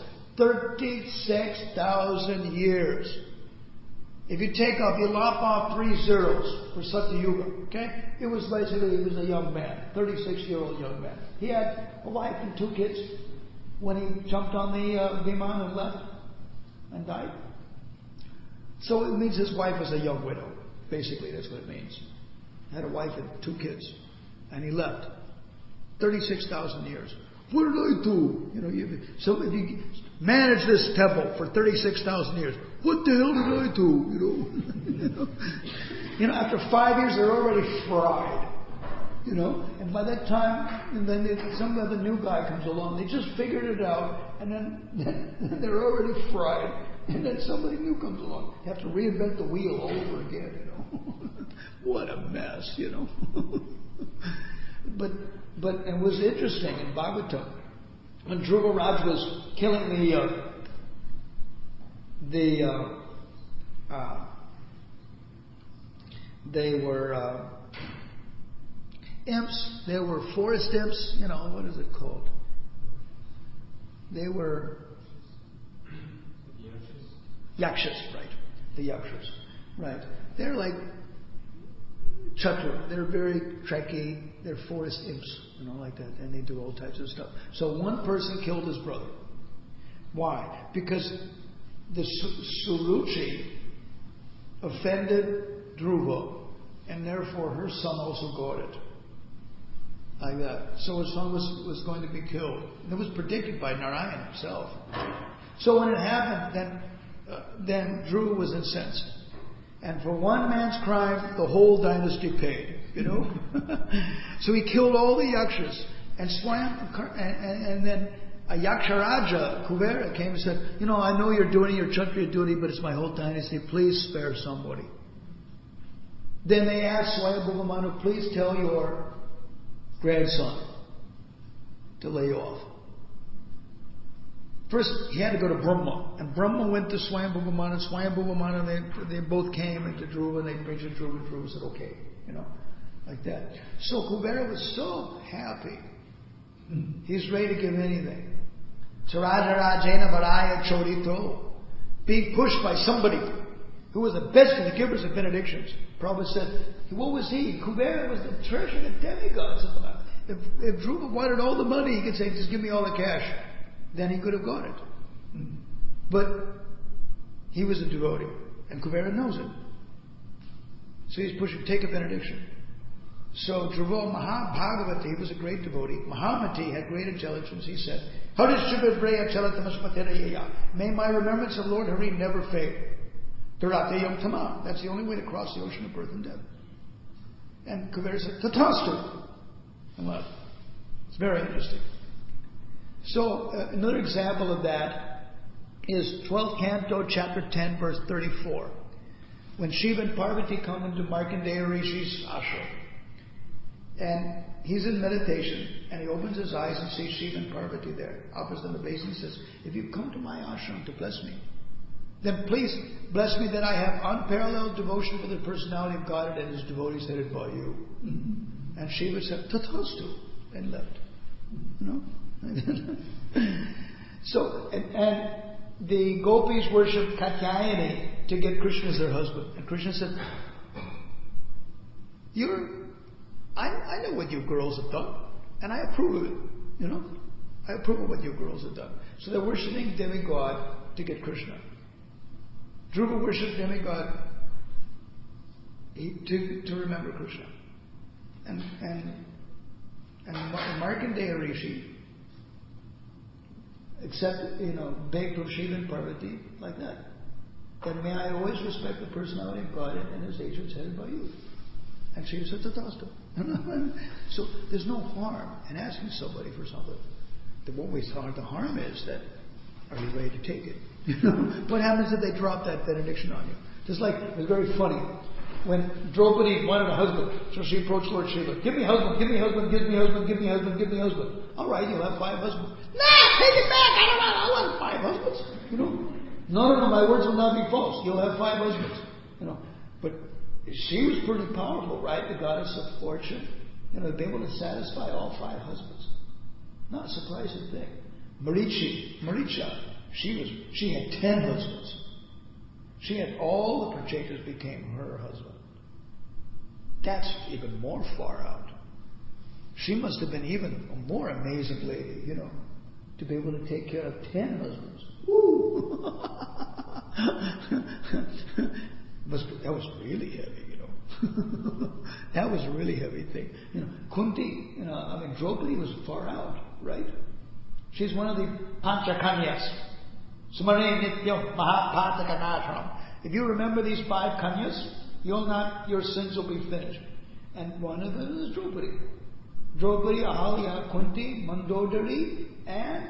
36,000 years. If you lop off 3 zeros for Satyuga, okay? He was a young man, 36-year-old young man. He had a wife and 2 kids when he jumped on the Viman and left and died. So it means his wife was a young widow. Basically, that's what it means. Had a wife and 2 kids, and he left. 36,000 years. What did I do? So if you manage this temple for 36,000 years, what the hell did I do? After 5 years, they're already fried. you know. And by that time, and then some other new guy comes along. They just figured it out, and then they're already fried. And then somebody new comes along. You have to reinvent the wheel all over again, you know. What a mess, you know. But it was interesting in Bhagavatam when Dhruva Raj was killing they were imps. They were forest imps. You know, what is it called? They were yakshas, right? The yakshas, right? They're like chatur. They're very trekky. They're forest imps, you know, like that, and they do all types of stuff. So one person killed his brother. Why? Because the Suruchi offended Dhruva, and therefore her son also got it. Like that. So his son was going to be killed. And it was predicted by Narayan himself. So when it happened, then Dhruva was incensed. And for one man's crime, the whole dynasty paid. You know? So he killed all the yakshas. And then a Yaksharaja, Kuvera, came and said, you know, I know you're doing your Kshatriya duty, but it's my whole dynasty. Please spare somebody. Then they asked Swayambhuva Manu, please tell your grandson to lay off. First, he had to go to Brahma, and Brahma went to Swayambhuva Manu, and Swayambhuva Manu, they both came into Dhruva, and they preached to Dhruva, and Dhruva said, okay, you know, like that. So Kuvera was so happy. He's ready to give anything. Saraja Rajena Varaya Chodito, being pushed by somebody who was the best of the givers of benedictions. Prabhupada said, what was he? Kuvera was the treasurer of demigods. If Dhruva wanted all the money, he could say, just give me all the cash. Then he could have got it. But he was a devotee, and Kuvera knows it. So he's pushing, take a benediction. So Dhruva Mahabhagavati, he was a great devotee. Mahamati had great intelligence. He said, may my remembrance of Lord Hari never fade. That's the only way to cross the ocean of birth and death. And Kuvera said, Tatastu. And left. It's very interesting. So, another example of that is 12th canto, chapter 10, verse 34. When Shiva and Parvati come into Markandeya Rishi's ashram, and he's in meditation, and he opens his eyes and sees Shiva and Parvati there, offers them a basin and says, if you come to my ashram to bless me, then please bless me that I have unparalleled devotion for the personality of God and his devotees headed by you. And Shiva said, Tatastu, and left. You know? So, and the gopis worshipped Katyayani to get Krishna as their husband. And Krishna said, I know what you girls have done, and I approve of it. You know? I approve of what you girls have done. So they're worshipping demigod to get Krishna. Dhruva worshipped demigod to remember Krishna. And Markandeya Rishi begged from Shiva and Parvati like that. That may I always respect the personality of God and his agents headed by you. And Shiva said, Tatastu. So there's no harm in asking somebody for something. The harm is that, are you ready to take it? What happens if they drop that benediction on you? Just like, it was very funny. When Draupadi wanted a husband, so she approached Lord Shiva. Give me husband, give me husband, give me husband, give me husband, give me husband. All right, you'll have 5 husbands. Nah, take it back. I want 5 husbands. No, my words will not be false. You'll have 5 husbands. But she was pretty powerful, right? The goddess of fortune. To be able to satisfy all 5 husbands. Not a surprising thing. Maricha, she had 10 husbands. She had all the Prachetas became her husband. That's even more far out. She must have been even a more amazing lady, to be able to take care of 10 husbands. Woo! That was really heavy, That was a really heavy thing. Kunti, Draupadi was far out, right? She's one of the Panchakanyas. Sumare Nityam Mahapatakanatram. If you remember these 5 kanyas, your sins will be finished. And one of them is Draupadi. Draupadi, Ahalya, Kunti, Mandodari, and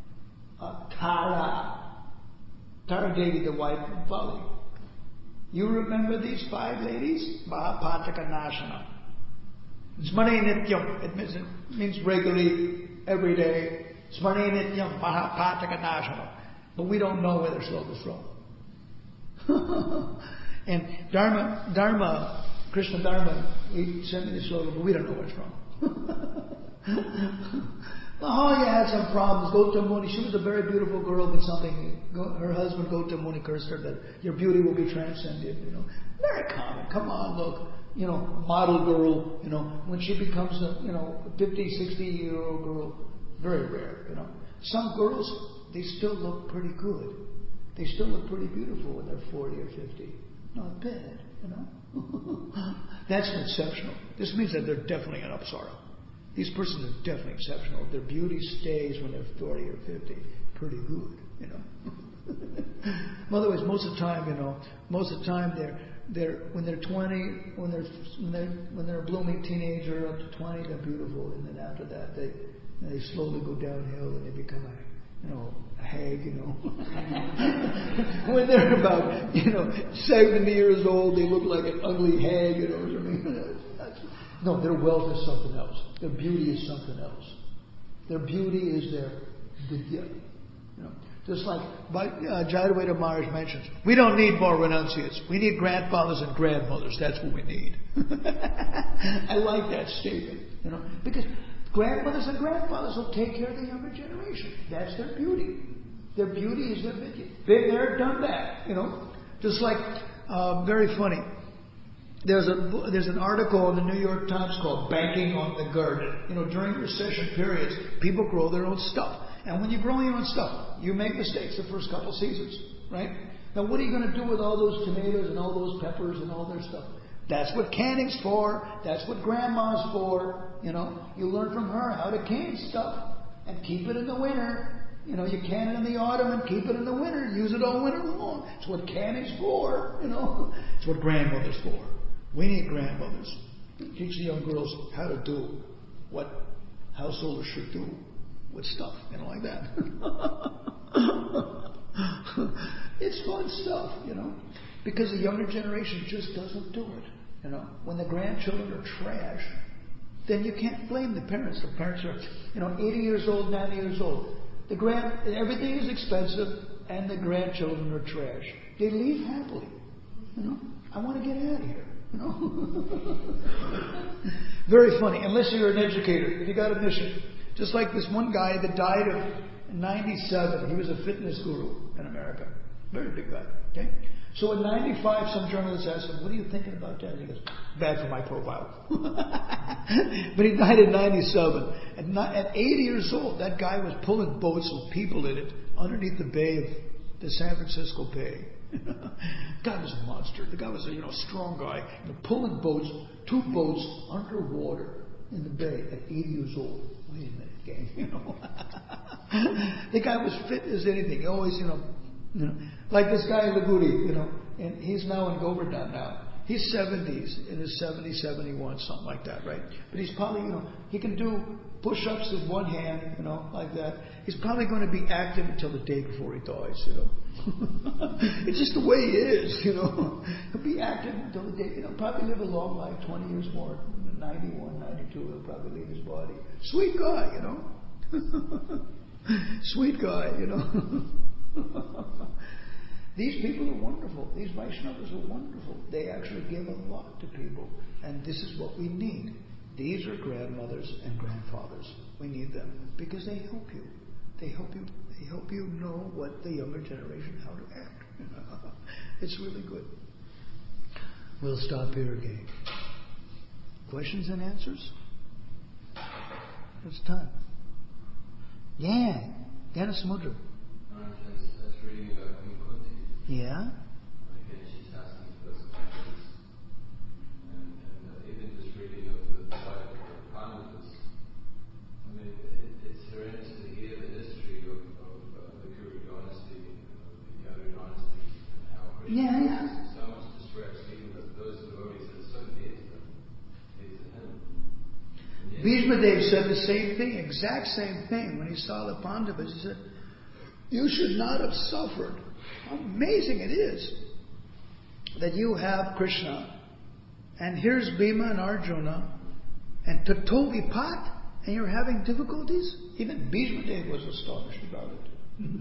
Tara. Tara Devi, the wife of Bali. You remember these 5 ladies? Mahapataka Nashana. Smare Nityam. It means regularly, every day. Smare Nityam, Mahapataka Nashana. But we don't know where their sloka is from. And Dharma, Krishna Dharma, he sent me the sloka, but we don't know where it's from. Mahalya had some problems. Gautam Muni, she was a very beautiful girl, but her husband Gautam Muni cursed her that your beauty will be transcended. Very common. Come on, look. Model girl. When she becomes a 50, 60-year-old girl, very rare. Some girls, they still look pretty good. They still look pretty beautiful when they're 40 or 50. Not bad. That's exceptional. This means that they're definitely an apsara. These persons are definitely exceptional. Their beauty stays when they're 40 or 50. Pretty good, In other words, most of the time, they're when they're 20, when they're a blooming teenager up to 20, they're beautiful, and then after that, they slowly go downhill and they become a hag, When they're about, 70 years old, they look like an ugly hag, No, their wealth is something else. Their beauty is something else. Their beauty is their vidya. Just like Jayadvaita Maharaj mentions, we don't need more renunciates. We need grandfathers and grandmothers. That's what we need. I like that statement, because grandmothers and grandfathers will take care of the younger generation. That's their beauty. Their beauty is their vidya. Been there, done that. Just like very funny. There's an article in the New York Times called "Banking on the Garden." During recession periods, people grow their own stuff, and when you grow your own stuff, you make mistakes the first couple seasons, right? Now, what are you going to do with all those tomatoes and all those peppers and all their stuff? That's what canning's for. That's what grandma's for. You learn from her how to can stuff and keep it in the winter. You can it in the autumn and keep it in the winter. Use it all winter long. It's what canning's for. It's what grandmother's for. We need grandmothers. Teach the young girls how to do what householders should do with stuff, like that. It's fun stuff, because the younger generation just doesn't do it. When the grandchildren are trash, then you can't blame the parents. The parents are, 80 years old, 90 years old. Everything is expensive, and the grandchildren are trash. They leave happily. I want to get out of here. Very funny. Unless you're an educator, if you got a mission. Just like this one guy that died of 97. He was a fitness guru in America. Very big guy. Okay? So at 95, some journalist asked him, "What are you thinking about that?" And he goes, "Bad for my profile." But he died at 97. At 80 years old, that guy was pulling boats with people in it underneath the bay of the San Francisco Bay. The guy was a monster. The guy was a strong guy, pulling boats, 2 boats underwater in the bay at 80 years old. Wait a minute, gang. The guy was fit as anything. He always, like this guy Lagudi, and he's now in Govardhan now. He's 70s, in his 70, 71, something like that, right? But he's probably, he can do push-ups with one hand, like that. He's probably going to be active until the day before he dies, It's just the way he is, He'll be active until the day, probably live a long life, 20 years more, 91, 92, he'll probably leave his body. Sweet guy, Sweet guy, These people are wonderful. These Vaishnavas are wonderful. They actually give a lot to people. And this is what we need. These are grandmothers and grandfathers. We need them because they help you. They help you know what the younger generation, how to act. It's really good. We'll stop here again. Questions and answers? It's time. Yeah. Jnana Samudra. Yeah? Again, she's asking for those questions. And even just reading of the life of the Pandavas, it's horrendous to hear the history of the Kuru dynasty, the Yadu dynasty, and how Krishna so much distress, even those devotees that are so dear to them. same thing, exact same thing. When he saw the Pandavas, he said, you should not have suffered. How amazing it is that you have Krishna, and here's Bhima and Arjuna, and Tatovipat, and you're having difficulties? Even Bhishmadeva was astonished about it.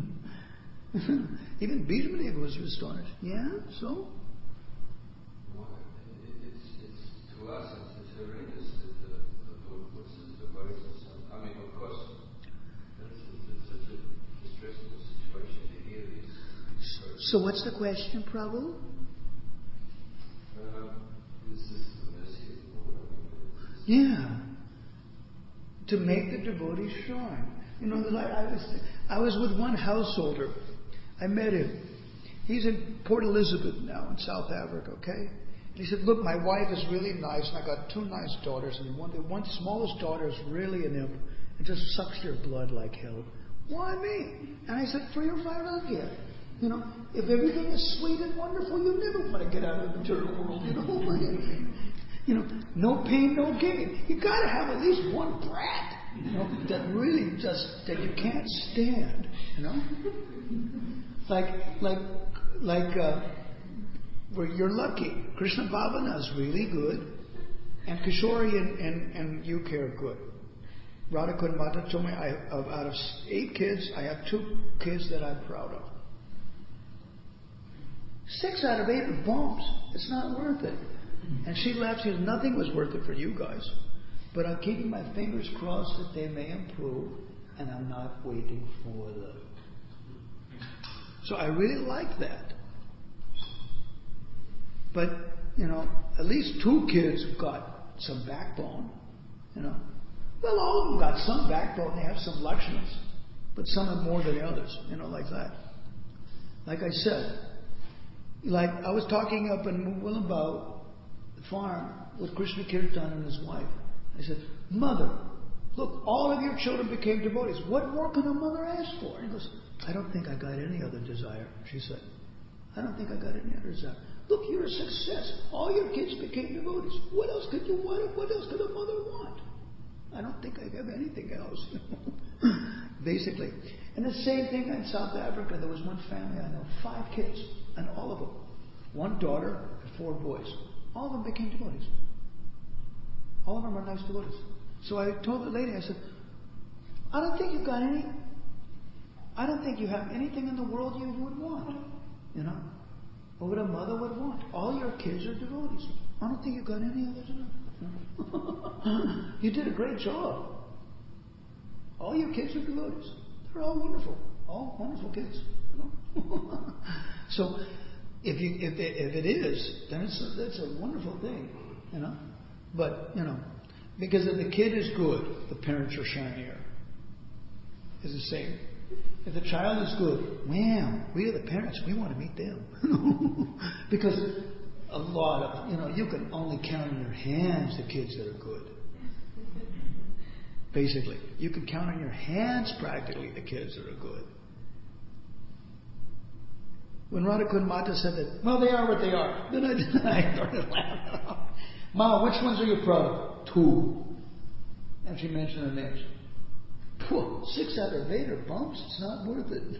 Even Bhishmadeva was astonished. Yeah, so? Well, it's to us, it's horrendous that the Lord puts his devotees. I mean, of course, it's such a distressful situation to hear these stories. So what's the question, Prabhu? This is the mercy of the Lord. Yeah. To make the devotees shine. You know, I was with one householder. I met him. He's in Port Elizabeth now in South Africa, okay? And he said, look, my wife is really nice, and I got 2 nice daughters, and the one smallest daughter is really an imp. It just sucks your blood like hell. Why me? And I said, for your Vairagya. You know, if everything is sweet and wonderful, you never want to get out of the material world, you know? You know, no pain, no gain. You got to have at least one brat, you know, that really that you can't stand, you know? Where you're lucky. Krishna Bhavana is really good, and Kishori and UK are good. Radha Mata told me out of 8 kids, I have 2 kids that I'm proud of. 6 out of 8 are bumps. It's not worth it. And she laughed. She said, nothing was worth it for you guys. But I'm keeping my fingers crossed that they may improve, and I'm not waiting for them. So I really like that. But, you know, at least 2 kids have got some backbone, you know. Well, all of them got some backbone. They have some lakshanas. But some have more than others, you know, like that. Like I said, like I was talking up in Willambao farm with Krishna Kirtan and his wife. I said, Mother, look, all of your children became devotees. What more can a mother ask for? And he goes, I don't think I got any other desire, she said. I don't think I got any other desire. Look, you're a success. All your kids became devotees. What else could you want? What else could a mother want? I don't think I have anything else. Basically. And the same thing in South Africa. There was one family I know, 5 kids, and all of them. 1 daughter and 4 boys. All of them became devotees. All of them are nice devotees. So I told the lady, I said, I don't think you have anything in the world you would want. You know? Or what a mother would want. All your kids are devotees. I don't think you got any others enough. You did a great job. All your kids are devotees. They're all wonderful. All wonderful kids. You know? So if it is, then that's a wonderful thing, you know. But you know, because if the kid is good, the parents are shinier. It's the same. If the child is good, wow, we are the parents. We want to meet them because a lot of you can only count on your hands the kids that are good. Basically, you can count on your hands practically the kids that are good. When Radha Mata said that, well, they are what they are. Then I started laughing. Ma, which ones are you proud of? 2. And she mentioned the names. 6 out of 8 are bumps. It's not worth it.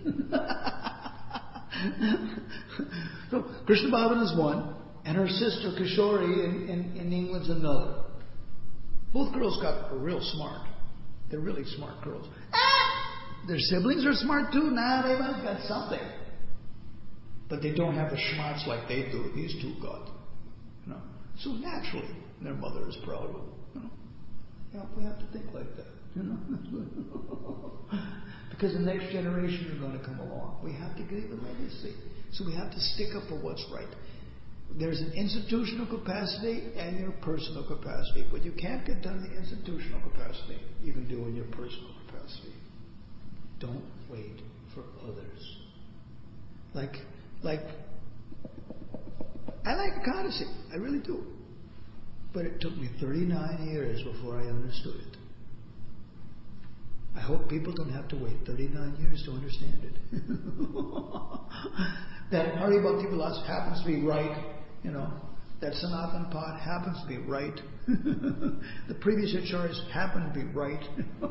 So Krishna Bhavan is 1, and her sister Kishori in England's another. Both girls are real smart. They're really smart girls. Their siblings are smart too. Nah, they might have got something. But they don't have the schmarts like they do. These 2 got. You know. So naturally, their mother is proud of them. You know. We have to think like that. You know. Because the next generation are going to come along. We have to give a legacy. So we have to stick up for what's right. There's an institutional capacity and your personal capacity. What you can't get done in the institutional capacity, you can do in your personal capacity. Don't wait for others. Like I like Ekadasi. I really do. But it took me 39 years before I understood it. I hope people don't have to wait 39 years to understand it. That Hari Bhakti Vilas happens to be right, That Sanatan Path happens to be right. The previous acharyas happen to be right.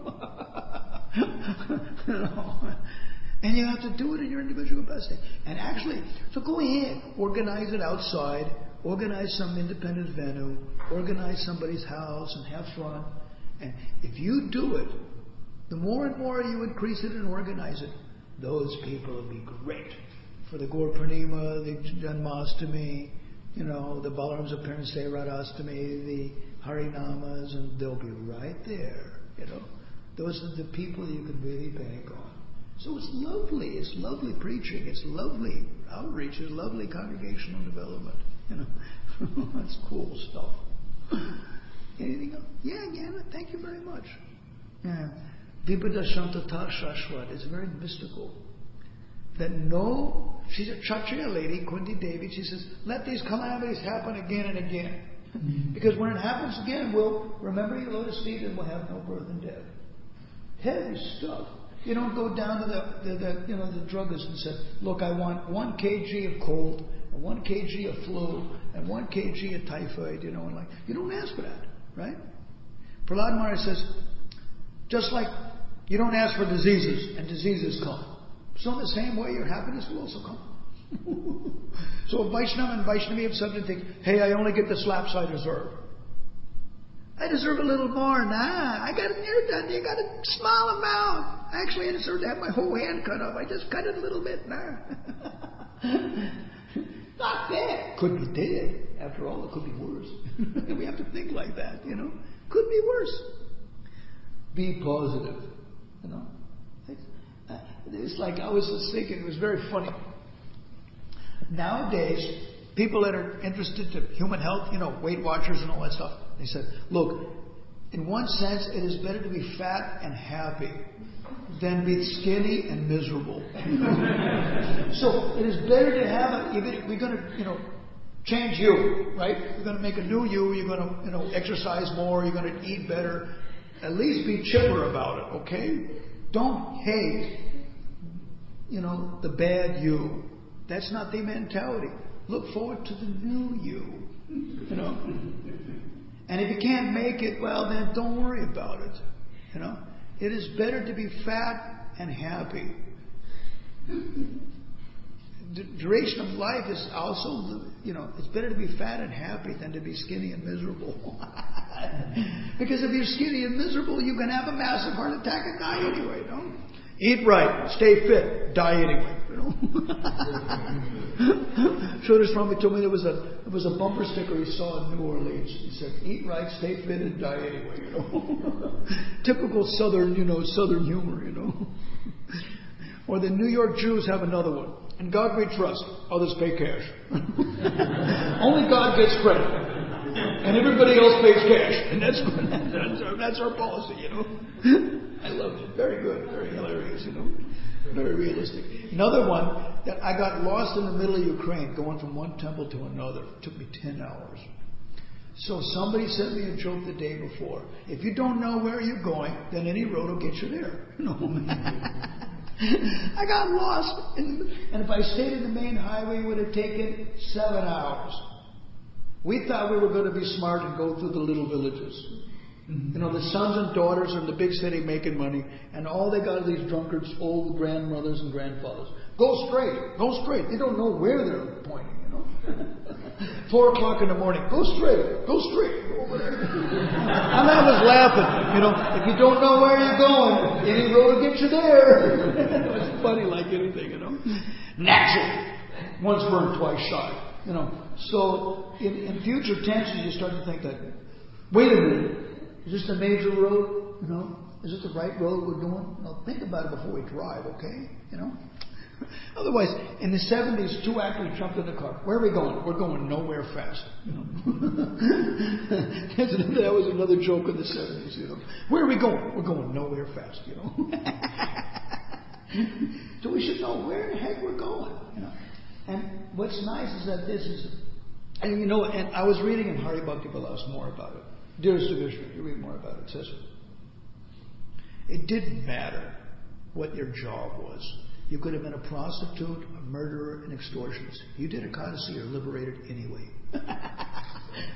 And you have to do it in your individual capacity. And actually, so go ahead, organize it outside, organize some independent venue, organize somebody's house and have fun. And if you do it, the more and more you increase it and organize it, those people will be great. For the Gaur Purnima, the Janmashtami, the Balaram's appearance day, Radhastami, the Harinamas, and they'll be right there. Those are the people you can really bank on. So it's lovely. It's lovely preaching. It's lovely outreach. It's lovely congregational development. That's cool stuff. Anything else? Yeah, thank you very much. Yeah. Vibhadashantata Shashwat is very mystical. She's a Kshatriya lady, Kunti Devi. She says, let these calamities happen again and again. Because when it happens again, we'll remember your lotus feet and we'll have no birth and death. Heavy stuff. You don't go down to the druggist and say, look, I want 1 kg of cold, and 1 kg of flu, and 1 kg of typhoid, you don't ask for that, right? Prahlad Maharaj says, just like you don't ask for diseases, and diseases come. So in the same way, your happiness will also come. So if Vaishnava and Vaishnavi have something to think, hey, I only get the slaps I deserve. I deserve a little more. Nah, I got it near done. You got a small amount. Actually, I deserve to have my whole hand cut off. I just cut it a little bit. Nah. Not bad. Could be dead. After all, it could be worse. We have to think like that, Could be worse. Be positive, It's like I was thinking, it was very funny. Nowadays, people that are interested in human health, Weight Watchers and all that stuff, they said, look, in one sense, it is better to be fat and happy than be skinny and miserable. So it is better to have we're going to, change you, right? You're going to make a new you. You're going to, exercise more. You're going to eat better. At least be chipper about it, okay? Don't hate, the bad you. That's not the mentality. Look forward to the new you, And if you can't make it, well, then don't worry about it, It is better to be fat and happy. The duration of life is also, it's better to be fat and happy than to be skinny and miserable. Because if you're skinny and miserable, you can have a massive heart attack and die anyway, Eat right, stay fit, die anyway, Shoulders Swami told me there was a bumper sticker he saw in New Orleans. He said, eat right, stay fit, and die anyway, Typical Southern humor, Or the New York Jews have another one. In God we trust, others pay cash. Only God gets credit. And everybody else pays cash. And that's our policy, I loved it. Very good, very hilarious, Very realistic. Another one, that I got lost in the middle of Ukraine, going from one temple to another. It took me 10 hours. So somebody sent me a joke the day before. If you don't know where you're going, then any road will get you there. I got lost, and if I stayed in the main highway, it would have taken 7 hours. We thought we were going to be smart and go through the little villages. The sons and daughters are in the big city making money, and all they got are these drunkards, old grandmothers and grandfathers. Go straight, go straight. They don't know where they're pointing, 4 o'clock in the morning. Go straight, go straight. Go over there. And I was laughing, if you don't know where you're going, any road will get you there. It was funny like anything, Natural. Once burned, twice shy, So in future tenses, you start to think that, wait a minute, is this the major road? Is this the right road we're doing? Think about it before we drive, okay? Otherwise, in the 70s, 2 actors jumped in the car. Where are we going? We're going nowhere fast. That was another joke in the 70s. Where are we going? We're going nowhere fast. So we should know where the heck we're going. And what's nice is that this is, and I was reading in Hari Bhakti Vilas more about it. Dearest of Vishnu, you read more about it. It says, it didn't matter what your job was. You could have been a prostitute, a murderer, an extortionist. You did Ekadasi, you're liberated anyway.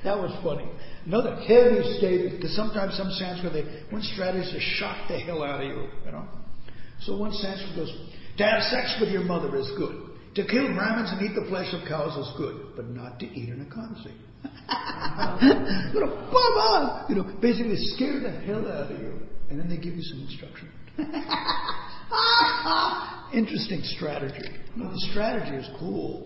That was funny. Another heavy statement, because sometimes some Sanskrit, one strategy is to shock the hell out of you, you know. So one Sanskrit goes, to have sex with your mother is good. To kill Brahmins and eat the flesh of cows is good, but not to eat an Ekadasi. Basically scare the hell out of you, and then they give you some instruction. Interesting strategy. The strategy is cool,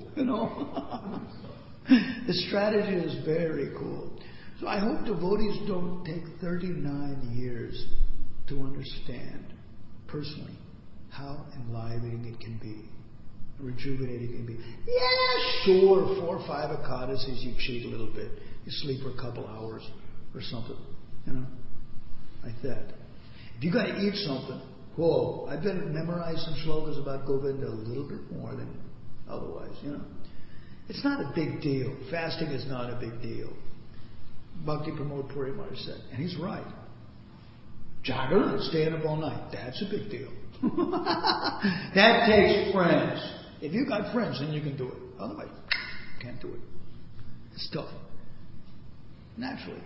The strategy is very cool. So I hope devotees don't take 39 years to understand personally how enlivening it can be, rejuvenating it can be. Yeah, sure, 4 or 5 Ekadasis, you cheat a little bit. You sleep for a couple hours or something, like that. If you got to eat something, whoa, I better memorize some shlokas about Govinda a little bit more than otherwise, It's not a big deal. Fasting is not a big deal. Bhakti Pramod Puri Maharaj said, and he's right. Jagara, staying up all night, that's a big deal. That takes friends. If you got friends, then you can do it. Otherwise, you can't do it. It's tough. Naturally.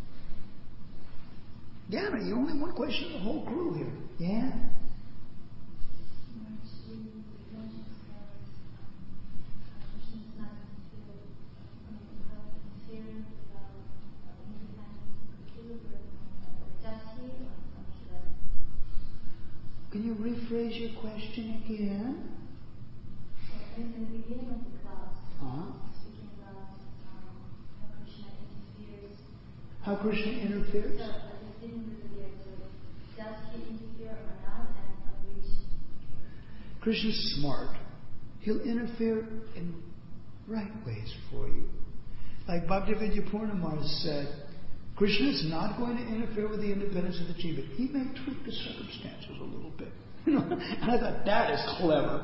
Yeah, you only one question of the whole crew here. Yeah? Can you rephrase your question again? In the beginning of the class, speaking about how Krishna interferes. How Krishna interferes? So I didn't really get to, does he interfere or not, and on which? Krishna's smart. He'll interfere in right ways for you. Like Bhaktivedanta Purnamar said, Krishna is not going to interfere with the independence of the jiva. He may tweak the circumstances a little bit. And I thought, that is clever,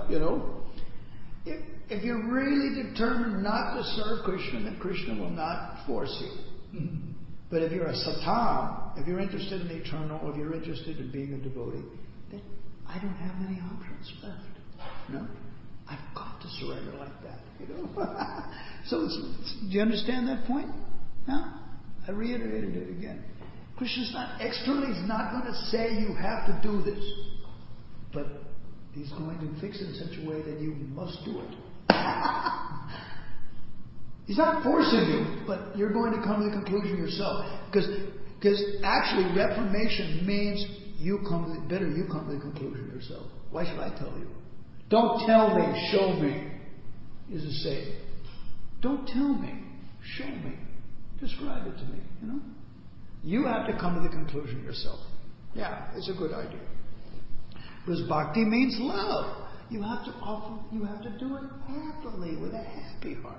If you're really determined not to serve Krishna, then Krishna will not force you. But if you're a satam, if you're interested in the eternal, or if you're interested in being a devotee, then I don't have many options left. I've got to surrender like that, So do you understand that point? No? I reiterated it again. Krishna's not externally, he's not going to say you have to do this. But he's going to fix it in such a way that you must do it. He's not forcing you, but you're going to come to the conclusion yourself. Because actually reformation means you come to the conclusion yourself. Why should I tell you? Don't tell me, show me, is a saying. Don't tell me, show me. Describe it to me, You have to come to the conclusion yourself. Yeah, it's a good idea. Because bhakti means love. You have to do it happily, with a happy heart.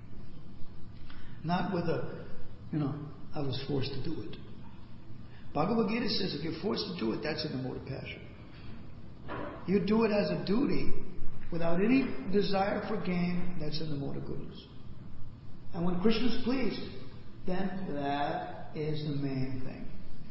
Not with a, I was forced to do it. Bhagavad Gita says if you're forced to do it, that's in the mode of passion. You do it as a duty, without any desire for gain, that's in the mode of goodness. And when Krishna's pleased, then that is the main thing.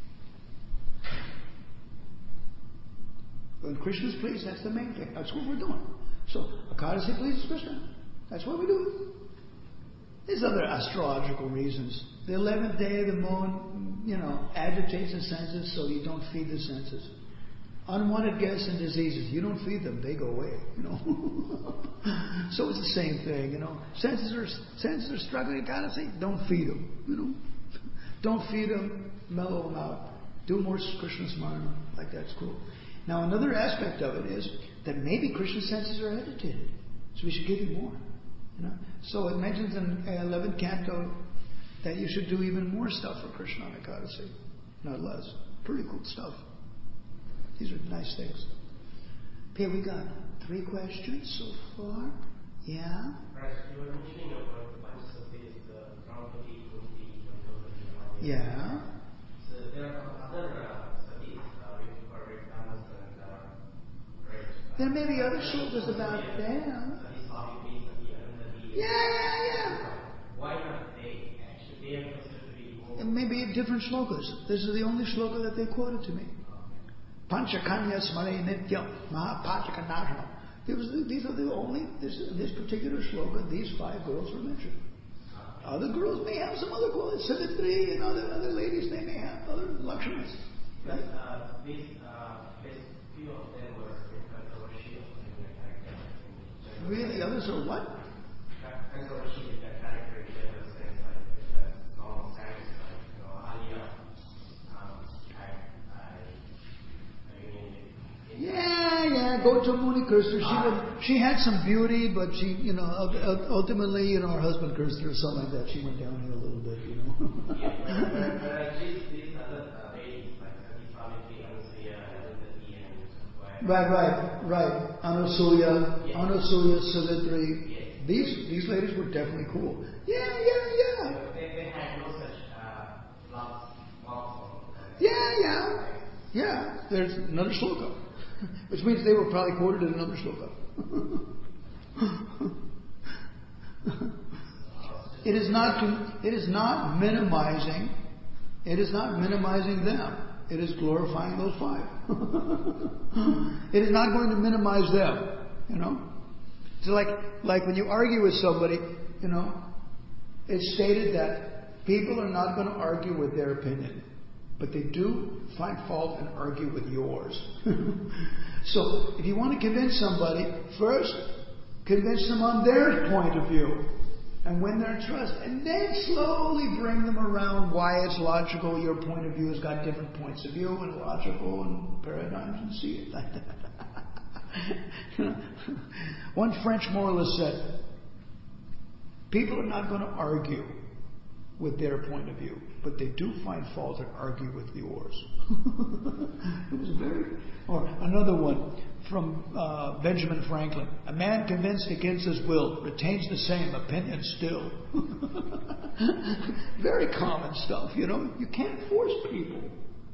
When Krishna's pleased, that's the main thing. That's what we're doing. So, Ekadasi pleases Krishna. That's what we do. There's other astrological reasons. The 11th day, the moon, agitates the senses, so you don't feed the senses. Unwanted guests and diseases, you don't feed them, they go away, So it's the same thing, Senses are struggling, Ekadasi, don't feed them, Don't feed them, mellow them out. Do more Krishna Smarana, like that's cool. Now another aspect of it is that maybe Krishna's senses are agitated, so we should give him more, So it mentions in 11th canto that you should do even more stuff for Krishna on Ekadasi, not less. Pretty cool stuff. These are nice things. Okay, we got 3 questions so far. Yeah? Right, you were mentioning about the Panchasatis, the Draupadi, Kunti, Draupadi. Yeah. So there are other satis, for Damas and There may be other shlokas about them. Yeah. Why not they actually? They are considered to be more. It may be different shlokas. This is the only shloka that they quoted to me. Panchakanya smare nityam mahapachakanasham. These are the only, this particular shloka, these 5 girls were mentioned. Other girls may have some other qualities. Savitri and other ladies, they may have other Lakshanas. Right? These few of them were controversial in their character. Really? Others are what? Controversial in their character in the sense like normal science, like Alia Yeah, Gautam Muni cursed her. She had some beauty, but she, ultimately, her husband cursed her or something like that. She went downhill a little bit, Whereas these other ladies, like Savitri, Anusuya, Arundhati, and Right. Anasuya, Savitri. Yes. These ladies were definitely cool. Yeah. They had no such love. Yeah. There's another shloka, which means they were probably quoted in another shloka. It is not minimizing. It is not minimizing them. It is glorifying those five. It is not going to minimize them. So like when you argue with somebody, it's stated that people are not going to argue with their opinion, but they do find fault and argue with yours. So if you want to convince somebody, first convince them on their point of view and win their trust, and then slowly bring them around why it's logical. Your point of view has got different points of view and logical and paradigms, and see it like that. One French moralist said, people are not going to argue with their point of view, but they do find fault and argue with yours. It was or another one from Benjamin Franklin. A man convinced against his will retains the same opinion still. Very common stuff, You can't force people.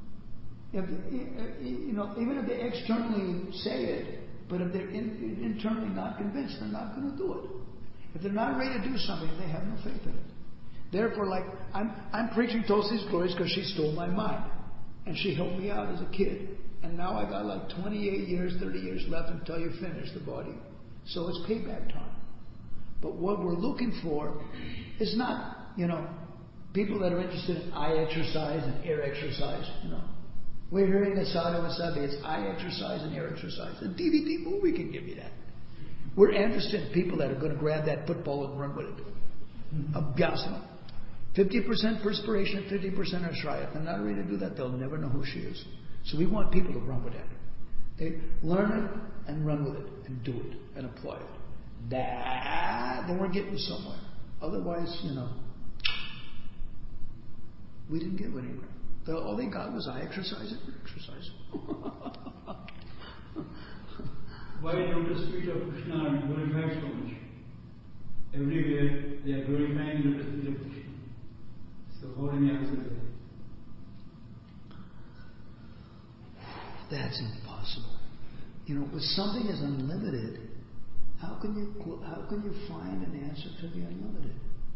Even if they externally say it, but if they're internally not convinced, they're not going to do it. If they're not ready to do something, they have no faith in it. Therefore, I'm preaching Tulsi's glories because she stole my mind. And she helped me out as a kid. And now I got 28 years, 30 years left until you finish the body. So it's payback time. But what we're looking for is not, people that are interested in eye exercise and air exercise, We're hearing the sadhu wasabi, it's eye exercise and air exercise. The DVD movie can give you that. We're interested in people that are going to grab that football and run with it. Abhyasana. 50% perspiration, 50% ashraya. If they're not ready to do that, they'll never know who she is. So we want people to run with it. They learn it and run with it and do it and apply it. Then we're getting somewhere. Otherwise, we didn't get anywhere. All they got was eye exercise and exercise. Why lotus feet of Krishna are glorified so much? Everywhere they are glorifying lotus feet of Krishna. So how any answer to that? That's impossible. With something as unlimited, how can you find an answer to the unlimited?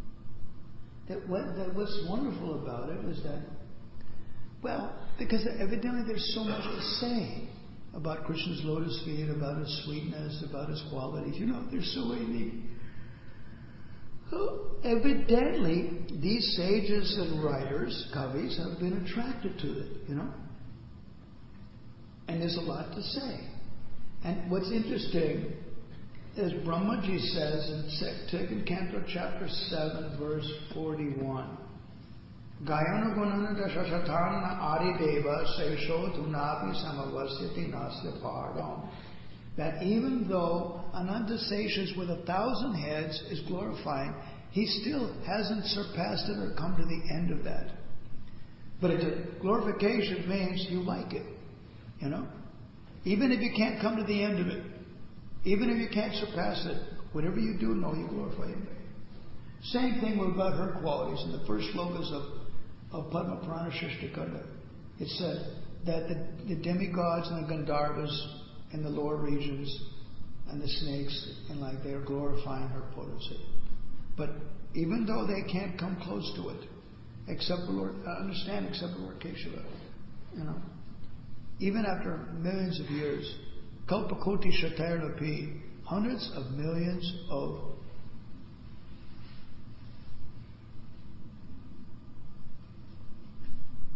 What's wonderful about it is that, because evidently there's so much to say about Krishna's lotus feet, about his sweetness, about his qualities. They're so unique. Evidently, these sages and writers, kavis, have been attracted to it, And there's a lot to say. And what's interesting is Brahmaji says in 2nd Canto, chapter 7, verse 41, Gayana gunana dashashatana adideva sesho tunapi samavasyati nasya param. That even though Ananta Seshas with 1,000 heads is glorifying, he still hasn't surpassed it or come to the end of that. But glorification means you like it, Even if you can't come to the end of it, even if you can't surpass it, whatever you do, know you glorify Him. Same thing about her qualities in the first slokas of Padma Purana Shishtakanda. It said that the demigods and the Gandharvas in the lower regions and the snakes and they are glorifying her potency. But even though they can't come close to it, except for Lord Keshava, even after millions of years, Kalpakoti Shatarnapi, hundreds of millions of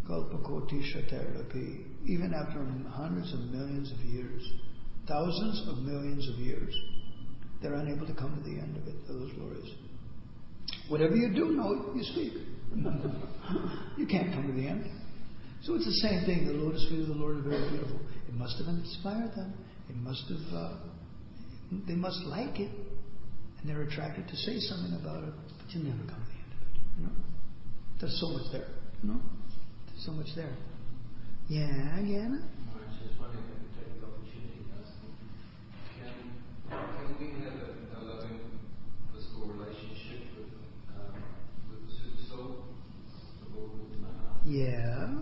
Kalpakoti Shatarapi. Even after hundreds of millions of years, thousands of millions of years, they're unable to come to the end of it, those glories. Whatever you do, no, you speak. You can't come to the end. So it's the same thing. The lotus feet of the Lord are very beautiful. It must have inspired them. It must have. They must like it, and they're attracted to say something about it. But you never come to the end of it. You know, there's so much there. You know, there's so much there. Yeah, Jana? I was just wondering if I could take the opportunity to ask you, can we have a loving physical relationship with the Super Soul, the Lord with the Maha? Yeah.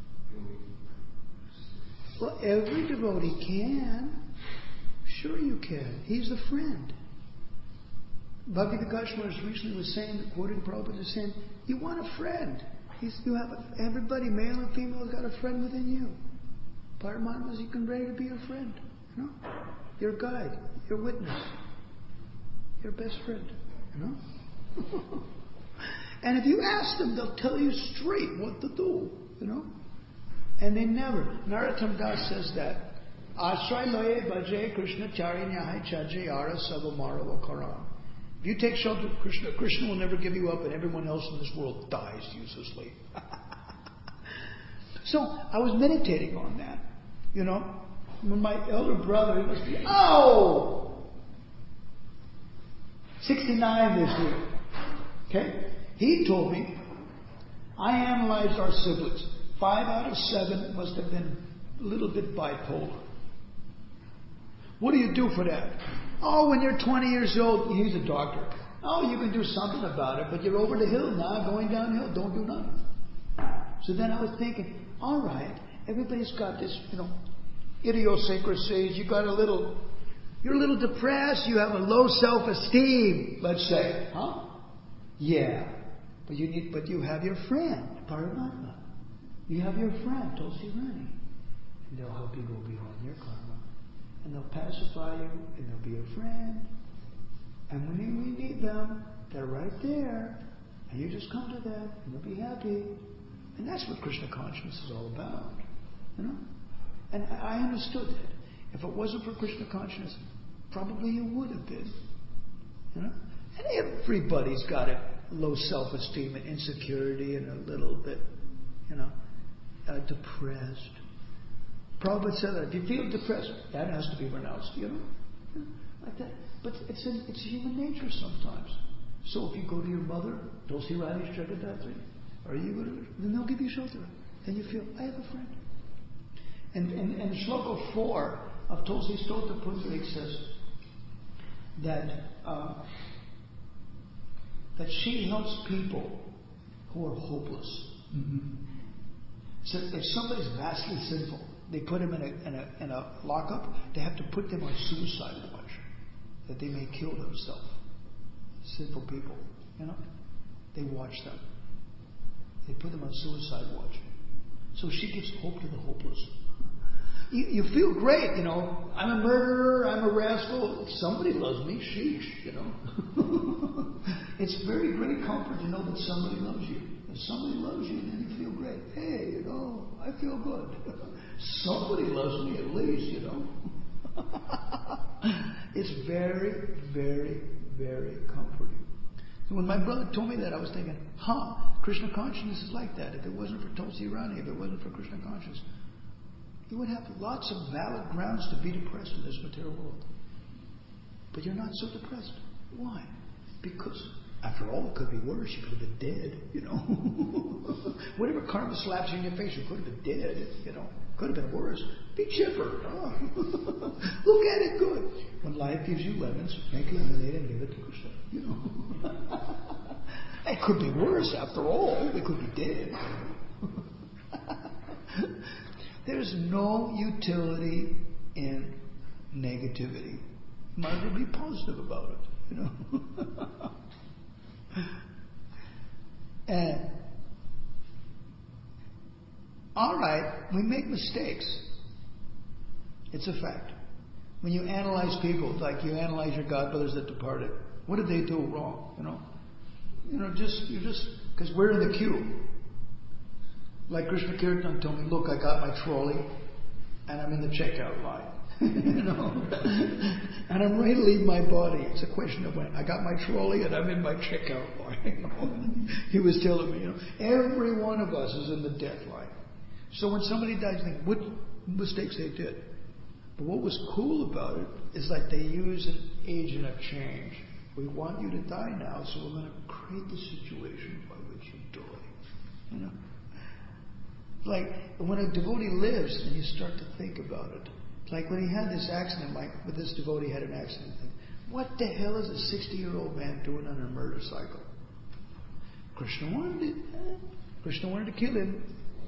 Well, every devotee can. Sure you can. He's the friend. Bhakti Vikas Maharaj recently was saying, quoting Prabhupada, was saying, you want a friend. Everybody, male and female, has got a friend within you. Paramatmas, you can ready to be your friend. You know? Your guide, your witness, your best friend. You know? And if you ask them, they'll tell you straight what to do. You know? And they never. Narottam Das says that. Ashray loye bhaje Krishna charinyahai chaje ara savamara karam. If you take shelter of Krishna, Krishna will never give you up, and everyone else in this world dies uselessly. So I was meditating on that. You know, when my elder brother, he must be 69 this year. Okay, he told me, I analyzed our siblings. 5 out of 7 must have been a little bit bipolar. What do you do for that? Oh, when you're 20 years old, he's a doctor. Oh, you can do something about it, but you're over the hill now, going downhill, don't do nothing. So then I was thinking, all right, everybody's got this, you know, idiosyncrasies. You're a little depressed, you have a low self-esteem, let's say. Huh? Yeah. But you have your friend, Paramatma. You have your friend, Tulsi Rani. And they'll help you go beyond your karma. And they'll pacify you, and they'll be your friend. And when you need them, they're right there. And you just come to them, and you'll be happy. And that's what Krishna consciousness is all about. You know? And I understood that. If it wasn't for Krishna consciousness, probably you would have been. You know? And everybody's got a low self-esteem and insecurity and a little bit, you know, depressed. Prabhupada said that if you feel depressed, that has to be renounced, you know? Like that. But it's human nature sometimes. So if you go to your mother, Tulsi Rani Jagadatri, or you go to, then they'll give you shelter. Then you feel, I have a friend. And Shloka 4 of Tulsi Stota Pundarik says that she helps people who are hopeless. Mm-hmm. So if somebody's vastly sinful, they put him in a lockup, they have to put them on suicide watch, that they may kill themselves. Sinful people, you know? They watch them. They put them on suicide watch. So she gives hope to the hopeless. You feel great, you know. I'm a murderer, I'm a rascal. Somebody loves me, sheesh, you know. It's very great comfort to know that somebody loves you. If somebody loves you, then you feel great. Hey, you know, I feel good. Somebody loves me at least, you know. It's very, very, very comforting. So when my brother told me that, I was thinking, Krishna consciousness is like that. If it wasn't for Tulsi Rani, if it wasn't for Krishna consciousness, you would have lots of valid grounds to be depressed in this material world. But you're not so depressed. Why? Because, after all, it could be worse. You could have been dead, you know. Whatever karma slaps you in your face, you could have been dead, you know. Could have been worse. Be chipper. Look at it good. When life gives you lemons, make lemonade and give it to Krishna. You know. It could be worse after all. We could be dead. There's no utility in negativity. Might as well be positive about it, you know. And all right, we make mistakes. It's a fact. When you analyze people, like you analyze your godbrothers that departed, what did they do wrong? You know, because we're in the queue. Like Krishna Kirtan told me, look, I got my trolley and I'm in the checkout line. And I'm ready to leave my body. It's a question of when. I got my trolley and I'm in my checkout line. He was telling me, every one of us is in the death line. So when somebody dies, think what mistakes they did. But what was cool about it is like they use an agent of change. We want you to die now, so we're going to create the situation by which you die. Like when a devotee lives and you start to think about it. Like when he had this accident, with this devotee had an accident. What the hell is a 60-year-old man doing on a motorcycle? Krishna wanted to kill him.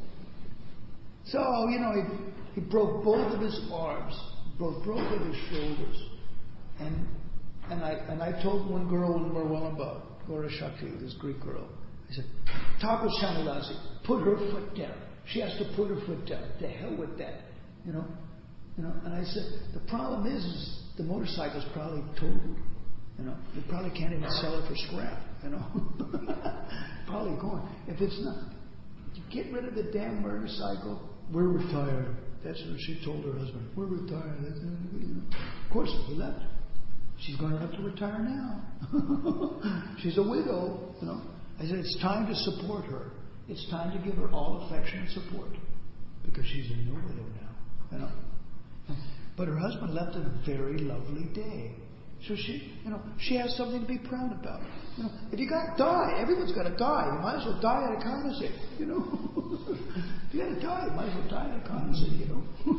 So, he broke both of his arms, broke both of his shoulders. And I told one girl in Marwellambad, Gaura Shakti, this Greek girl, I said, Thakur Shamilasi, put her foot down. She has to put her foot down. The hell with that. And I said, the problem is the motorcycle's probably totaled. You probably can't even sell it for scrap. Probably gone. If it's not, get rid of the damn motorcycle. We're retired. That's what she told her husband. We're retired. Of course, he left. She's going to have to retire now. She's a widow. I said, it's time to support her. It's time to give her all affection and support because she's a new widow now. But her husband left on a very lovely day. So she has something to be proud about. If you got to die, everyone's got to die. You might as well die at Ekadasi. If you got to die, you might as well die at Ekadasi.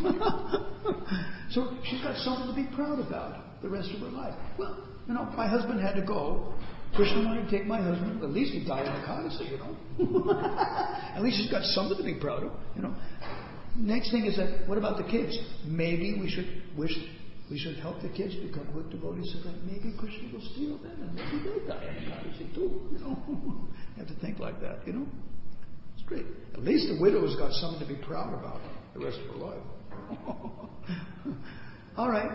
So she's got something to be proud about the rest of her life. Well, my husband had to go. Krishna wanted to take my husband. At least he died at Ekadasi. At least she's got something to be proud of. Next thing is that, what about the kids? Maybe we should help the kids become good devotees so that maybe Krishna will steal them and maybe they'll die in Ekadasi too. You have to think like that, It's great. At least the widow's got something to be proud about the rest of her life. All right.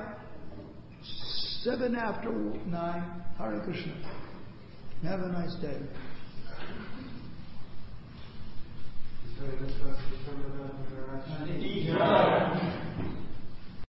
7 after 9. Hare Krishna. Have a nice day. So